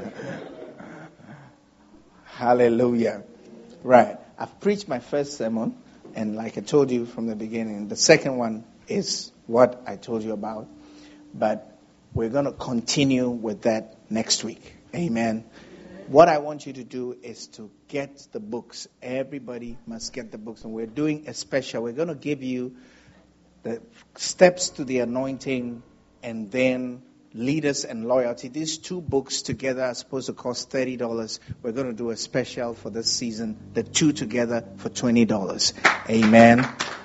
Hallelujah. Right. I've preached my first sermon. And like I told you from the beginning, the second one is what I told you about. But we're going to continue with that next week. Amen. What I want you to do is to get the books. Everybody must get the books. And we're doing a special. We're going to give you the steps to the anointing and then leaders and loyalty. These 2 books together are supposed to cost $30. We're going to do a special for this season. The 2 together for $20. Amen.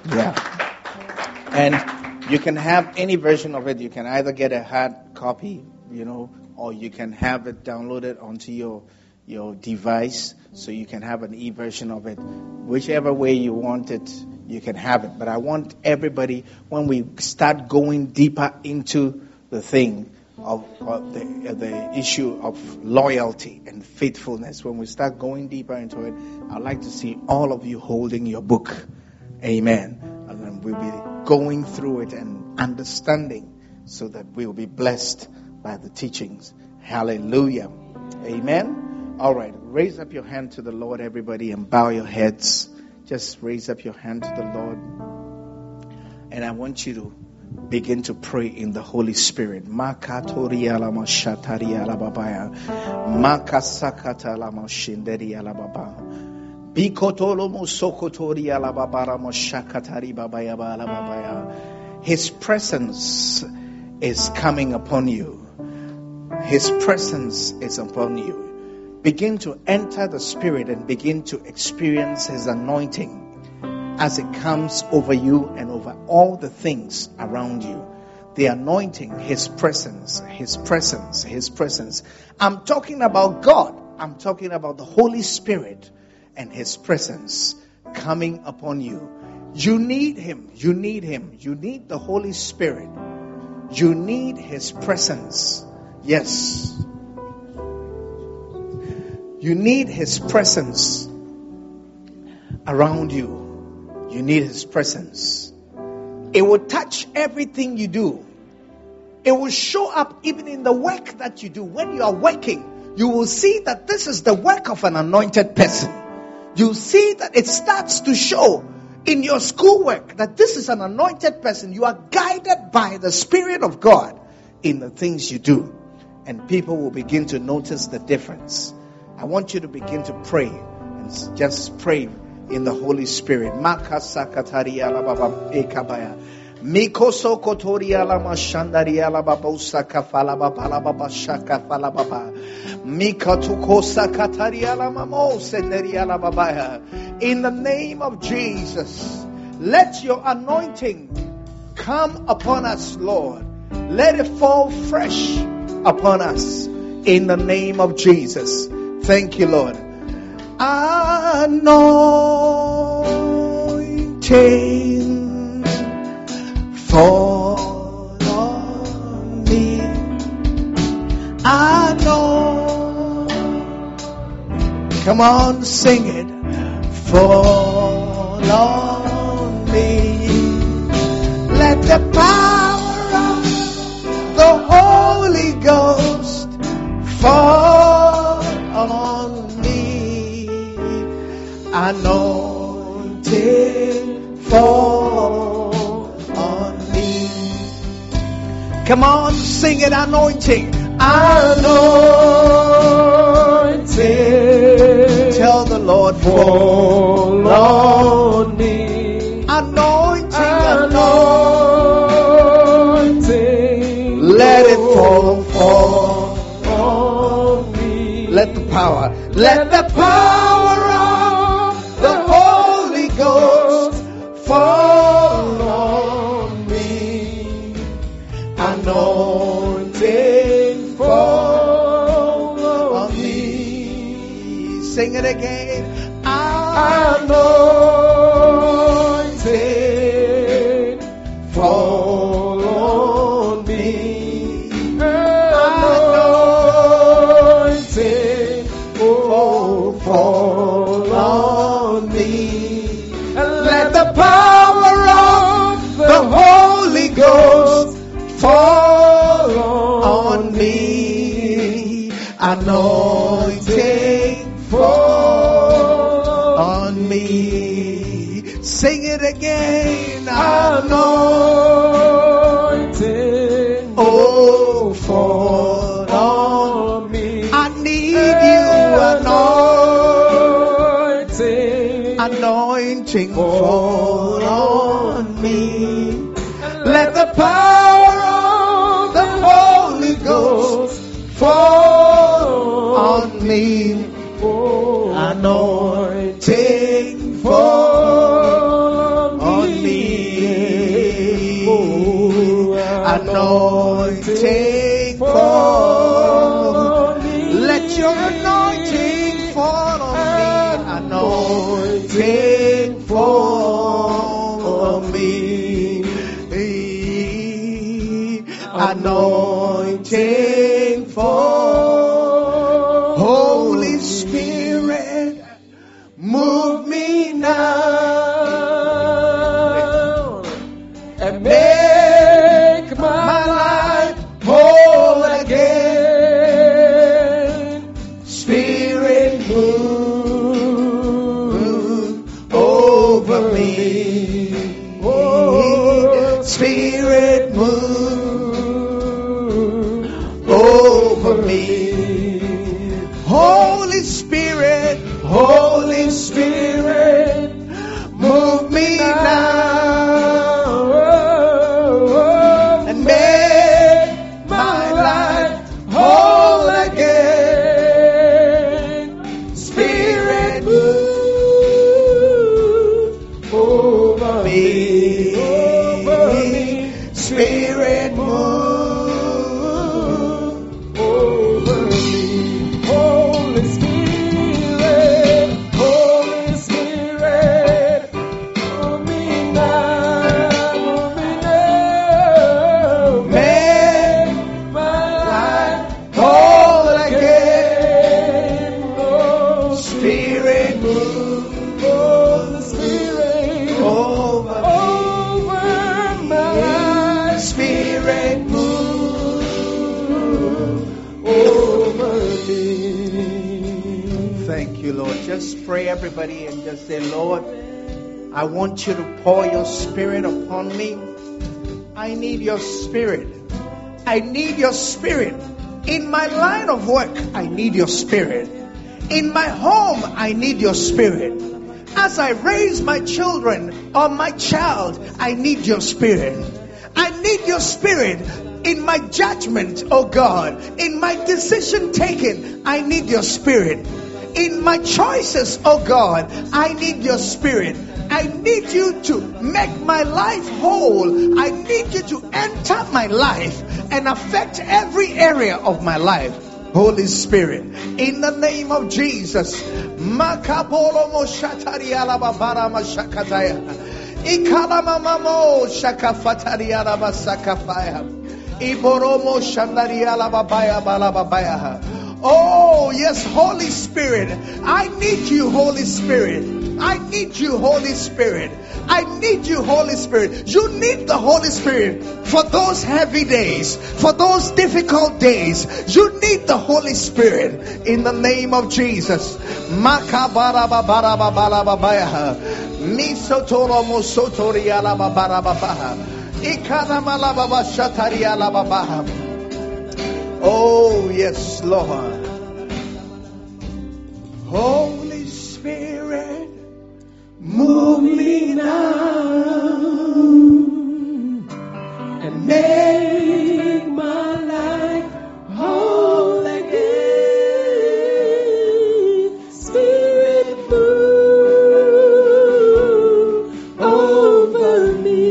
Yeah. And you can have any version of it. You can either get a hard copy, or you can have it downloaded onto your device, so you can have an e-version of it. Whichever way you want it, you can have it. But I want everybody, when we start going deeper into the thing of the issue of loyalty and faithfulness, when we start going deeper into it, I'd like to see all of you holding your book. Amen. And then we'll be going through it and understanding so that we will be blessed by the teachings. Hallelujah. Amen. All right. Raise up your hand to the Lord, everybody, and bow your heads. Just raise up your hand to the Lord. And I want you to begin to pray in the Holy Spirit. Makatori alama shatari alababaya. Makasakata alama shinderi alababa. Bikotolomo sokotori alababara moshakatari babaya alababaya. His presence is coming upon you. His presence is upon you. Begin to enter the Spirit and begin to experience His anointing as it comes over you and over all the things around you. The anointing, His presence, His presence, His presence. I'm talking about God. I'm talking about the Holy Spirit and His presence coming upon you. You need Him. You need Him. You need the Holy Spirit. You need His presence. Yes. You need His presence around you. You need His presence. It will touch everything you do. It will show up even in the work that you do. When you are working, you will see that this is the work of an anointed person. You see that it starts to show in your schoolwork that this is an anointed person. You are guided by the Spirit of God in the things you do. And people will begin to notice the difference. I want you to begin to pray and just pray in the Holy Spirit. Miko sokotoria la mashandaria la babosa kafala baba baba shaka fala baba. Mika tukosa kataria la mamose neria la baba. In the name of Jesus, let your anointing come upon us, Lord. Let it fall fresh upon us. In the name of Jesus. Thank you, Lord. Anointing. Fall on me. I know. Come on, sing it. Fall on me. Let the power of the Holy Ghost fall on me. Anointing fall. Come on, sing it, anointing. Anointing. Tell the Lord, fall on me. Anointing, anointing. Let it fall on me. Let the power, let the power of the Holy Ghost fall on me. Anointing fall on me. Sing it again. Anointing fall on me. Anointing fall on me. Let the power of the Holy Ghost fall on me. Anointing fall on me. Sing it again. Anointing, oh, fall on me. I need you. Anointing, anointing fall on me. Let the power of the Holy Ghost fall on me. Anointing fall on me. Anointing fall on me. Let your anointing fall on me. Anointing fall on me. Anointing fall. Holy Spirit, move me now and make my life whole again. Spirit, move over me. Oh, Spirit, move over me. over me. Thank you, Lord. Just pray, everybody, and just say, Lord, I want you to pour your Spirit upon me. I need your Spirit. I need your Spirit. In my line of work, I need your Spirit. In my home, I need your Spirit. As I raise my children or my child, I need your Spirit. I need your Spirit in my judgment, oh God. In my decision taking, I need your Spirit. In my choices, oh God, I need your Spirit. I need you to make my life whole. I need you to enter my life and affect every area of my life. Holy Spirit, in the name of Jesus. Makapolo mo shatari alababara mashakataya. Ikalama mamo shakafatari alabasakafaya. Iboromo shandari alababaya balababaya. Oh, yes, Holy Spirit. I need you, Holy Spirit. I need you, Holy Spirit. I need you, Holy Spirit. You need the Holy Spirit for those heavy days, for those difficult days. You need the Holy Spirit in the name of Jesus. Makabarababarababalababaya. Misotoro mosotori alababarababaha. Ikanamalababashatari alababaha. Oh, yes, Lord. Holy Spirit, move me now and make my life whole again. Spirit, move over me.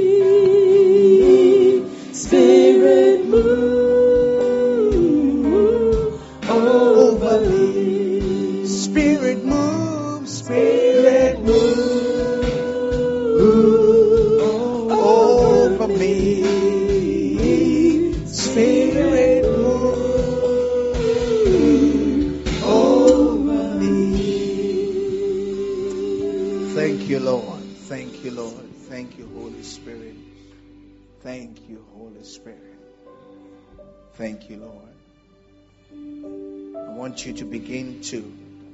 Spirit, move. Spirit move, Spirit move over me. Spirit move over me. Thank you, Lord. Thank you, Lord. Thank you, Holy Spirit. Thank you, Holy Spirit. Thank you, Lord. I want you to begin to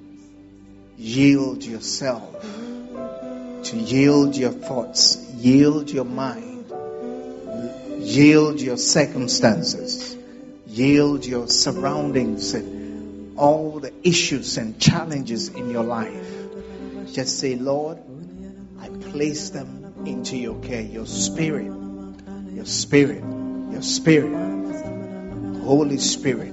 yield yourself, to yield your thoughts, yield your mind, yield your circumstances, yield your surroundings and all the issues and challenges in your life. Just say, Lord, I place them into your care, your Spirit, your Spirit, your Spirit, Holy Spirit.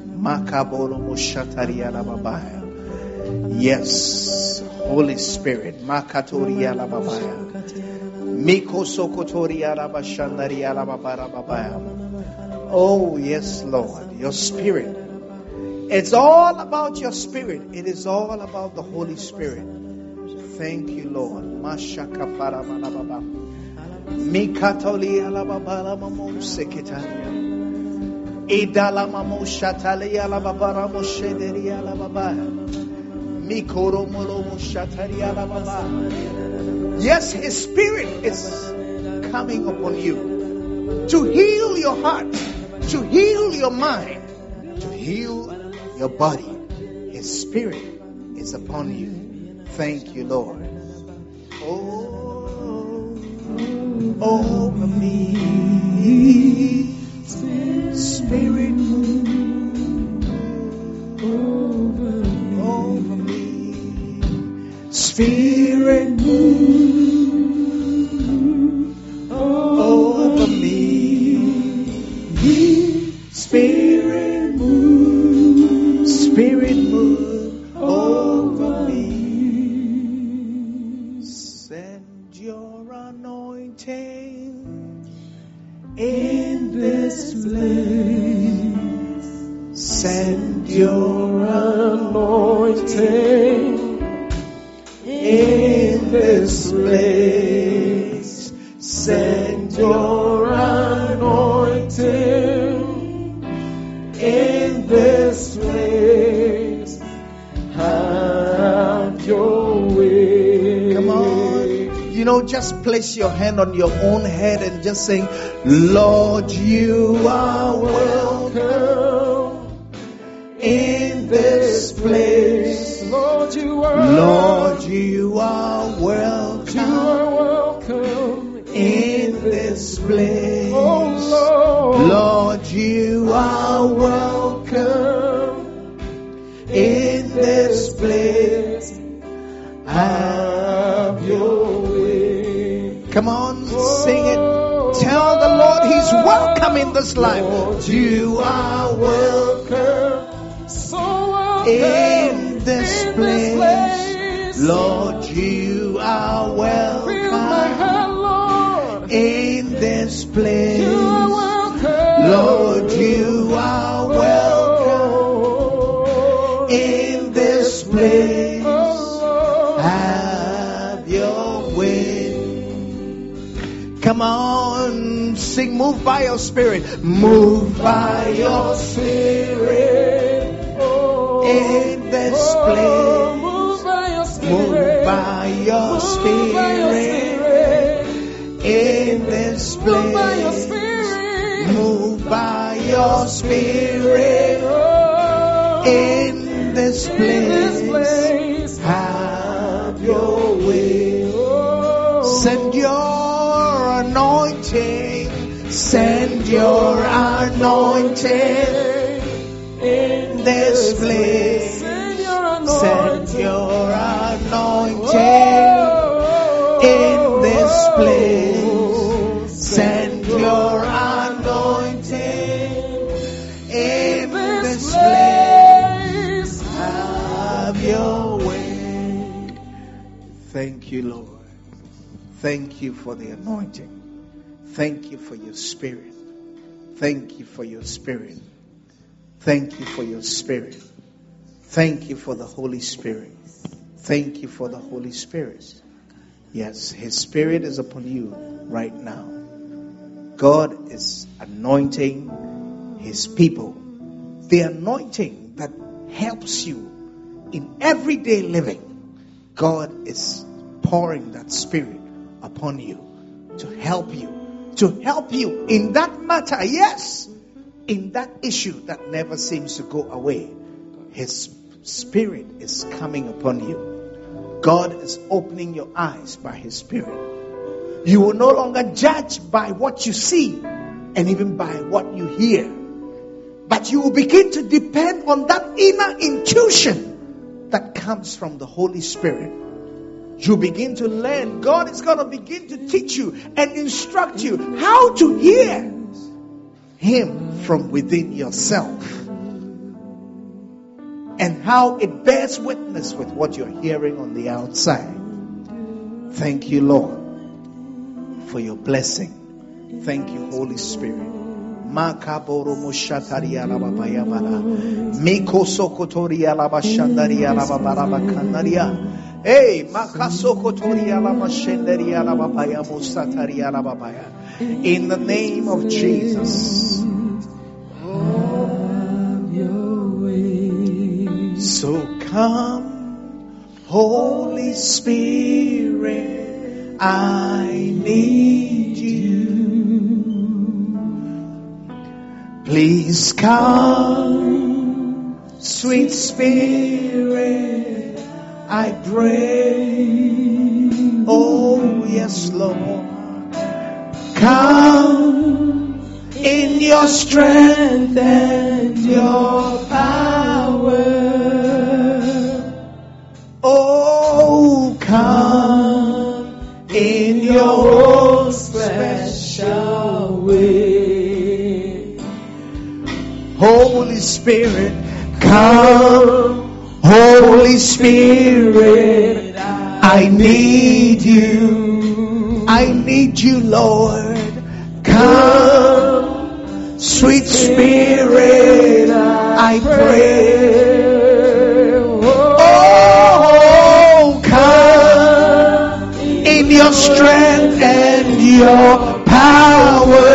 Yes, Holy Spirit. Makatoria lababaya. Miko sokotoria labashandaria lababaya. Oh, yes, Lord. Your Spirit. It's all about your Spirit. It is all about the Holy Spirit. Thank you, Lord. Mashaka paramalababa. Mikatolia lababara mamon sekitaria. Idala mamo shatalia lababara moshederia lababaya. Yes, His Spirit is coming upon you to heal your heart, to heal your mind, to heal your body. His Spirit is upon you. Thank you, Lord. Oh, over me, Spirit move over me. Spirit move over me. Spirit move over me. Send your anointing in this place. Send your anointing in this place. Send your anointing in this place. Have your way. Come on. You know, just place your hand on your own head and just sing, Lord, you are welcome Lord, you are welcome. You are welcome In this place. Oh Lord, Lord, you are welcome in this place. Have your way. Come on, sing it. Tell the Lord He's welcome in this life. Lord, you are welcome, so welcome in this place. Lord, you are welcome. Feel my hand, Lord. In this place. You are welcome. Lord, you are welcome in this place. Have your way. Come on, sing, move by your spirit. Move by your spirit in this place. Move by your spirit. Move by your spirit in this place. Move by your spirit. Move by your spirit in this place. Have your way. Send your anointing. Send your anointing in this place. Send your anointing in this place. Send your anointing in this place. Have your way. Thank you, Lord. Thank you for the anointing. Thank you for your spirit. Thank you for your spirit. Thank you for your spirit. Thank you for the Holy Spirit. Thank you for the Holy Spirit. Yes, His Spirit is upon you right now. God is anointing His people. The anointing that helps you in everyday living. God is pouring that Spirit upon you to help you. To help you in that matter, yes. In that issue that never seems to go away. His Spirit is coming upon you. God is opening your eyes by His Spirit. You will no longer judge by what you see and even by what you hear. But you will begin to depend on that inner intuition that comes from the Holy Spirit. You begin to learn. God is going to begin to teach you and instruct you how to hear Him from within yourself. And how it bears witness with what you're hearing on the outside. Thank you, Lord, for your blessing. Thank you, Holy Spirit. Hey, in the name of Jesus. So come, Holy Spirit, I need you. Please come, sweet Spirit, I pray. Oh, yes, Lord. Come in your strength and your power. Oh, come in your own special way. Holy Spirit, come. Holy Spirit, I need you. I need you, Lord. Come, sweet Spirit, I pray. In your strength and your power.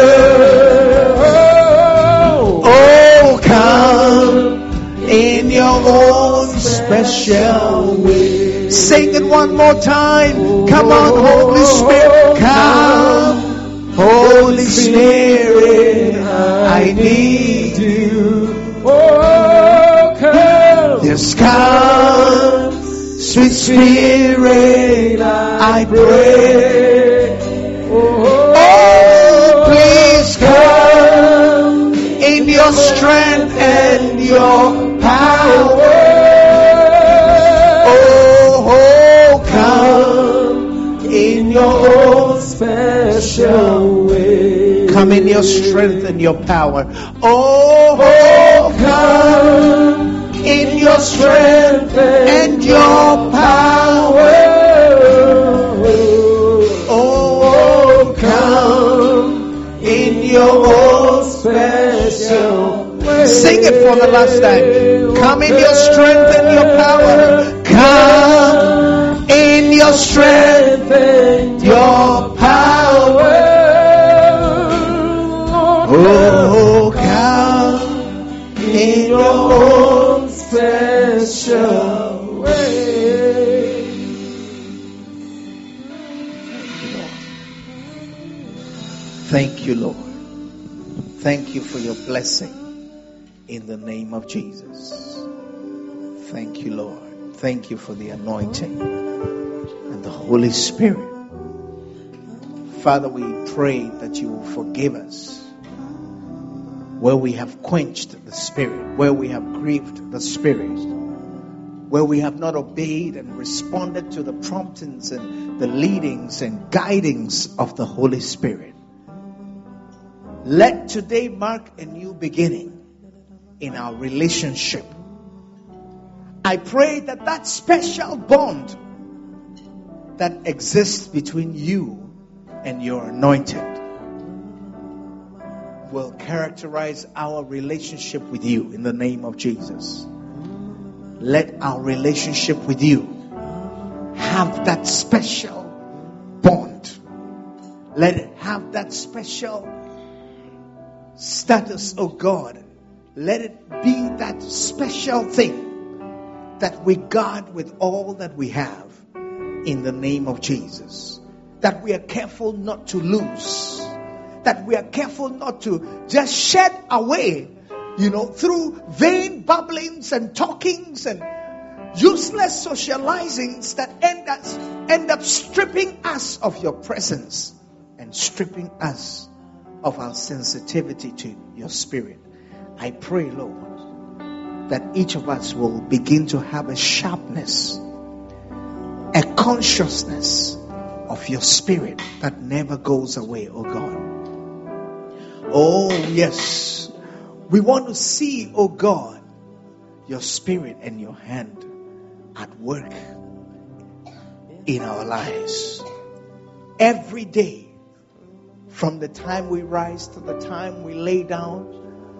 Oh, come in your own special way. Sing it one more time. Come on, Holy Spirit. Come, Holy Spirit, I need you. Oh, come. Yes, come. Sweet Spirit, I pray. Oh, please come in your strength and your power. Oh, come in your own special way. Come in your strength and your power. Oh, come in your strength and your power. Oh, come in your own special way. Sing it for the last time. Come in your strength and your power. Come in your strength and your power. Oh, come in your own special way. Thank you, Lord. Thank you for your blessing in the name of Jesus. Thank you, Lord. Thank you for the anointing and the Holy Spirit. Father, we pray that you will forgive us where we have quenched the Spirit, where we have grieved the Spirit, where we have not obeyed and responded to the promptings and the leadings and guidings of the Holy Spirit. Let today mark a new beginning in our relationship. I pray that that special bond that exists between you and your anointed will characterize our relationship with you in the name of Jesus. Let our relationship with you have that special bond. Let it have that special status, oh God. Let it be that special thing that we guard with all that we have in the name of Jesus. That we are careful not to lose. That we are careful not to just shed away, through vain babblings and talkings and useless socializings that end up stripping us of your presence and stripping us of our sensitivity to your Spirit. I pray, Lord, that each of us will begin to have a sharpness, a consciousness of your Spirit that never goes away, oh God. Oh yes, we want to see, oh God, your Spirit and your hand at work in our lives. Every day, from the time we rise to the time we lay down,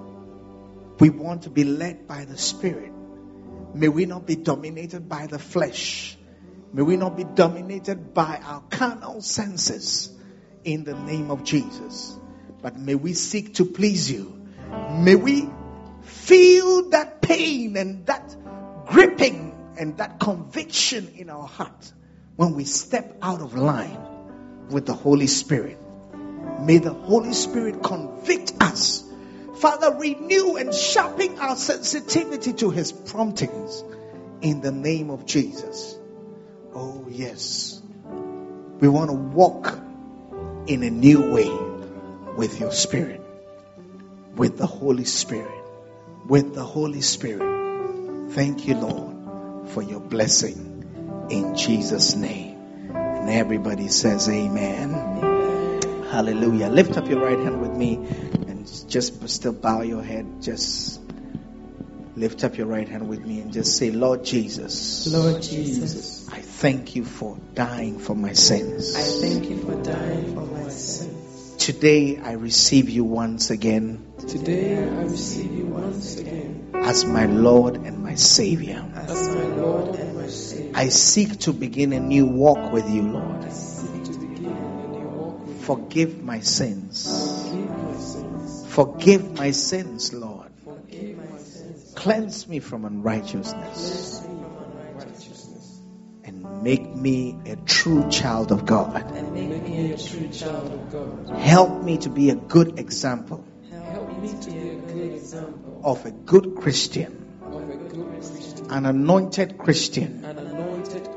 we want to be led by the Spirit. May we not be dominated by the flesh. May we not be dominated by our carnal senses in the name of Jesus. But may we seek to please you. May we feel that pain and that gripping and that conviction in our heart when we step out of line with the Holy Spirit. May the Holy Spirit convict us. Father, renew and sharpen our sensitivity to His promptings in the name of Jesus. Oh yes. We want to walk in a new way with your Spirit. With the Holy Spirit. With the Holy Spirit. Thank you, Lord, for your blessing in Jesus' name. And everybody says amen. Hallelujah. Lift up your right hand with me and just still bow your head. Just lift up your right hand with me and just say, Lord Jesus. Lord Jesus, I thank you for dying for my sins. I thank you for dying for my sins. Today I receive you once again. Today I receive you once again as my Lord and my Savior. as my Lord and my Savior. I seek to begin a new walk with you, Lord. I seek to begin a new walk with you. Forgive my sins. Forgive my sins. Forgive my sins, Lord. Forgive my sins. Cleanse me from unrighteousness Cleanse me from unrighteousness. and make me a true child of God. And make me a true child of God. Help me to be a good example Help me to be a good example of a good Christian, of a good Christian, an anointed Christian, an anointed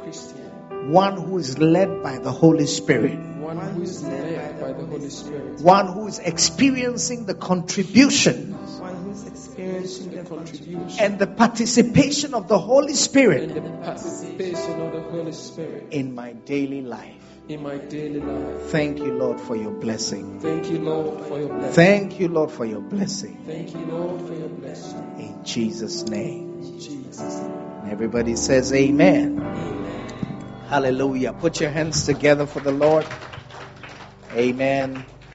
One who is led by the Holy Spirit. One who is led by the Holy Spirit. One who is experiencing the contribution One who is experiencing the contribution and the participation of the Holy Spirit and the participation of the Holy Spirit in my daily life. in my daily life. Thank you, Lord, for your blessing. Thank you, Lord, for your blessing. Thank you, Lord, for your blessing. Thank you, Lord, for your blessing. In Jesus' name. In Jesus' name. And everybody says amen. Amen. Hallelujah. Put your hands together for the Lord. Amen.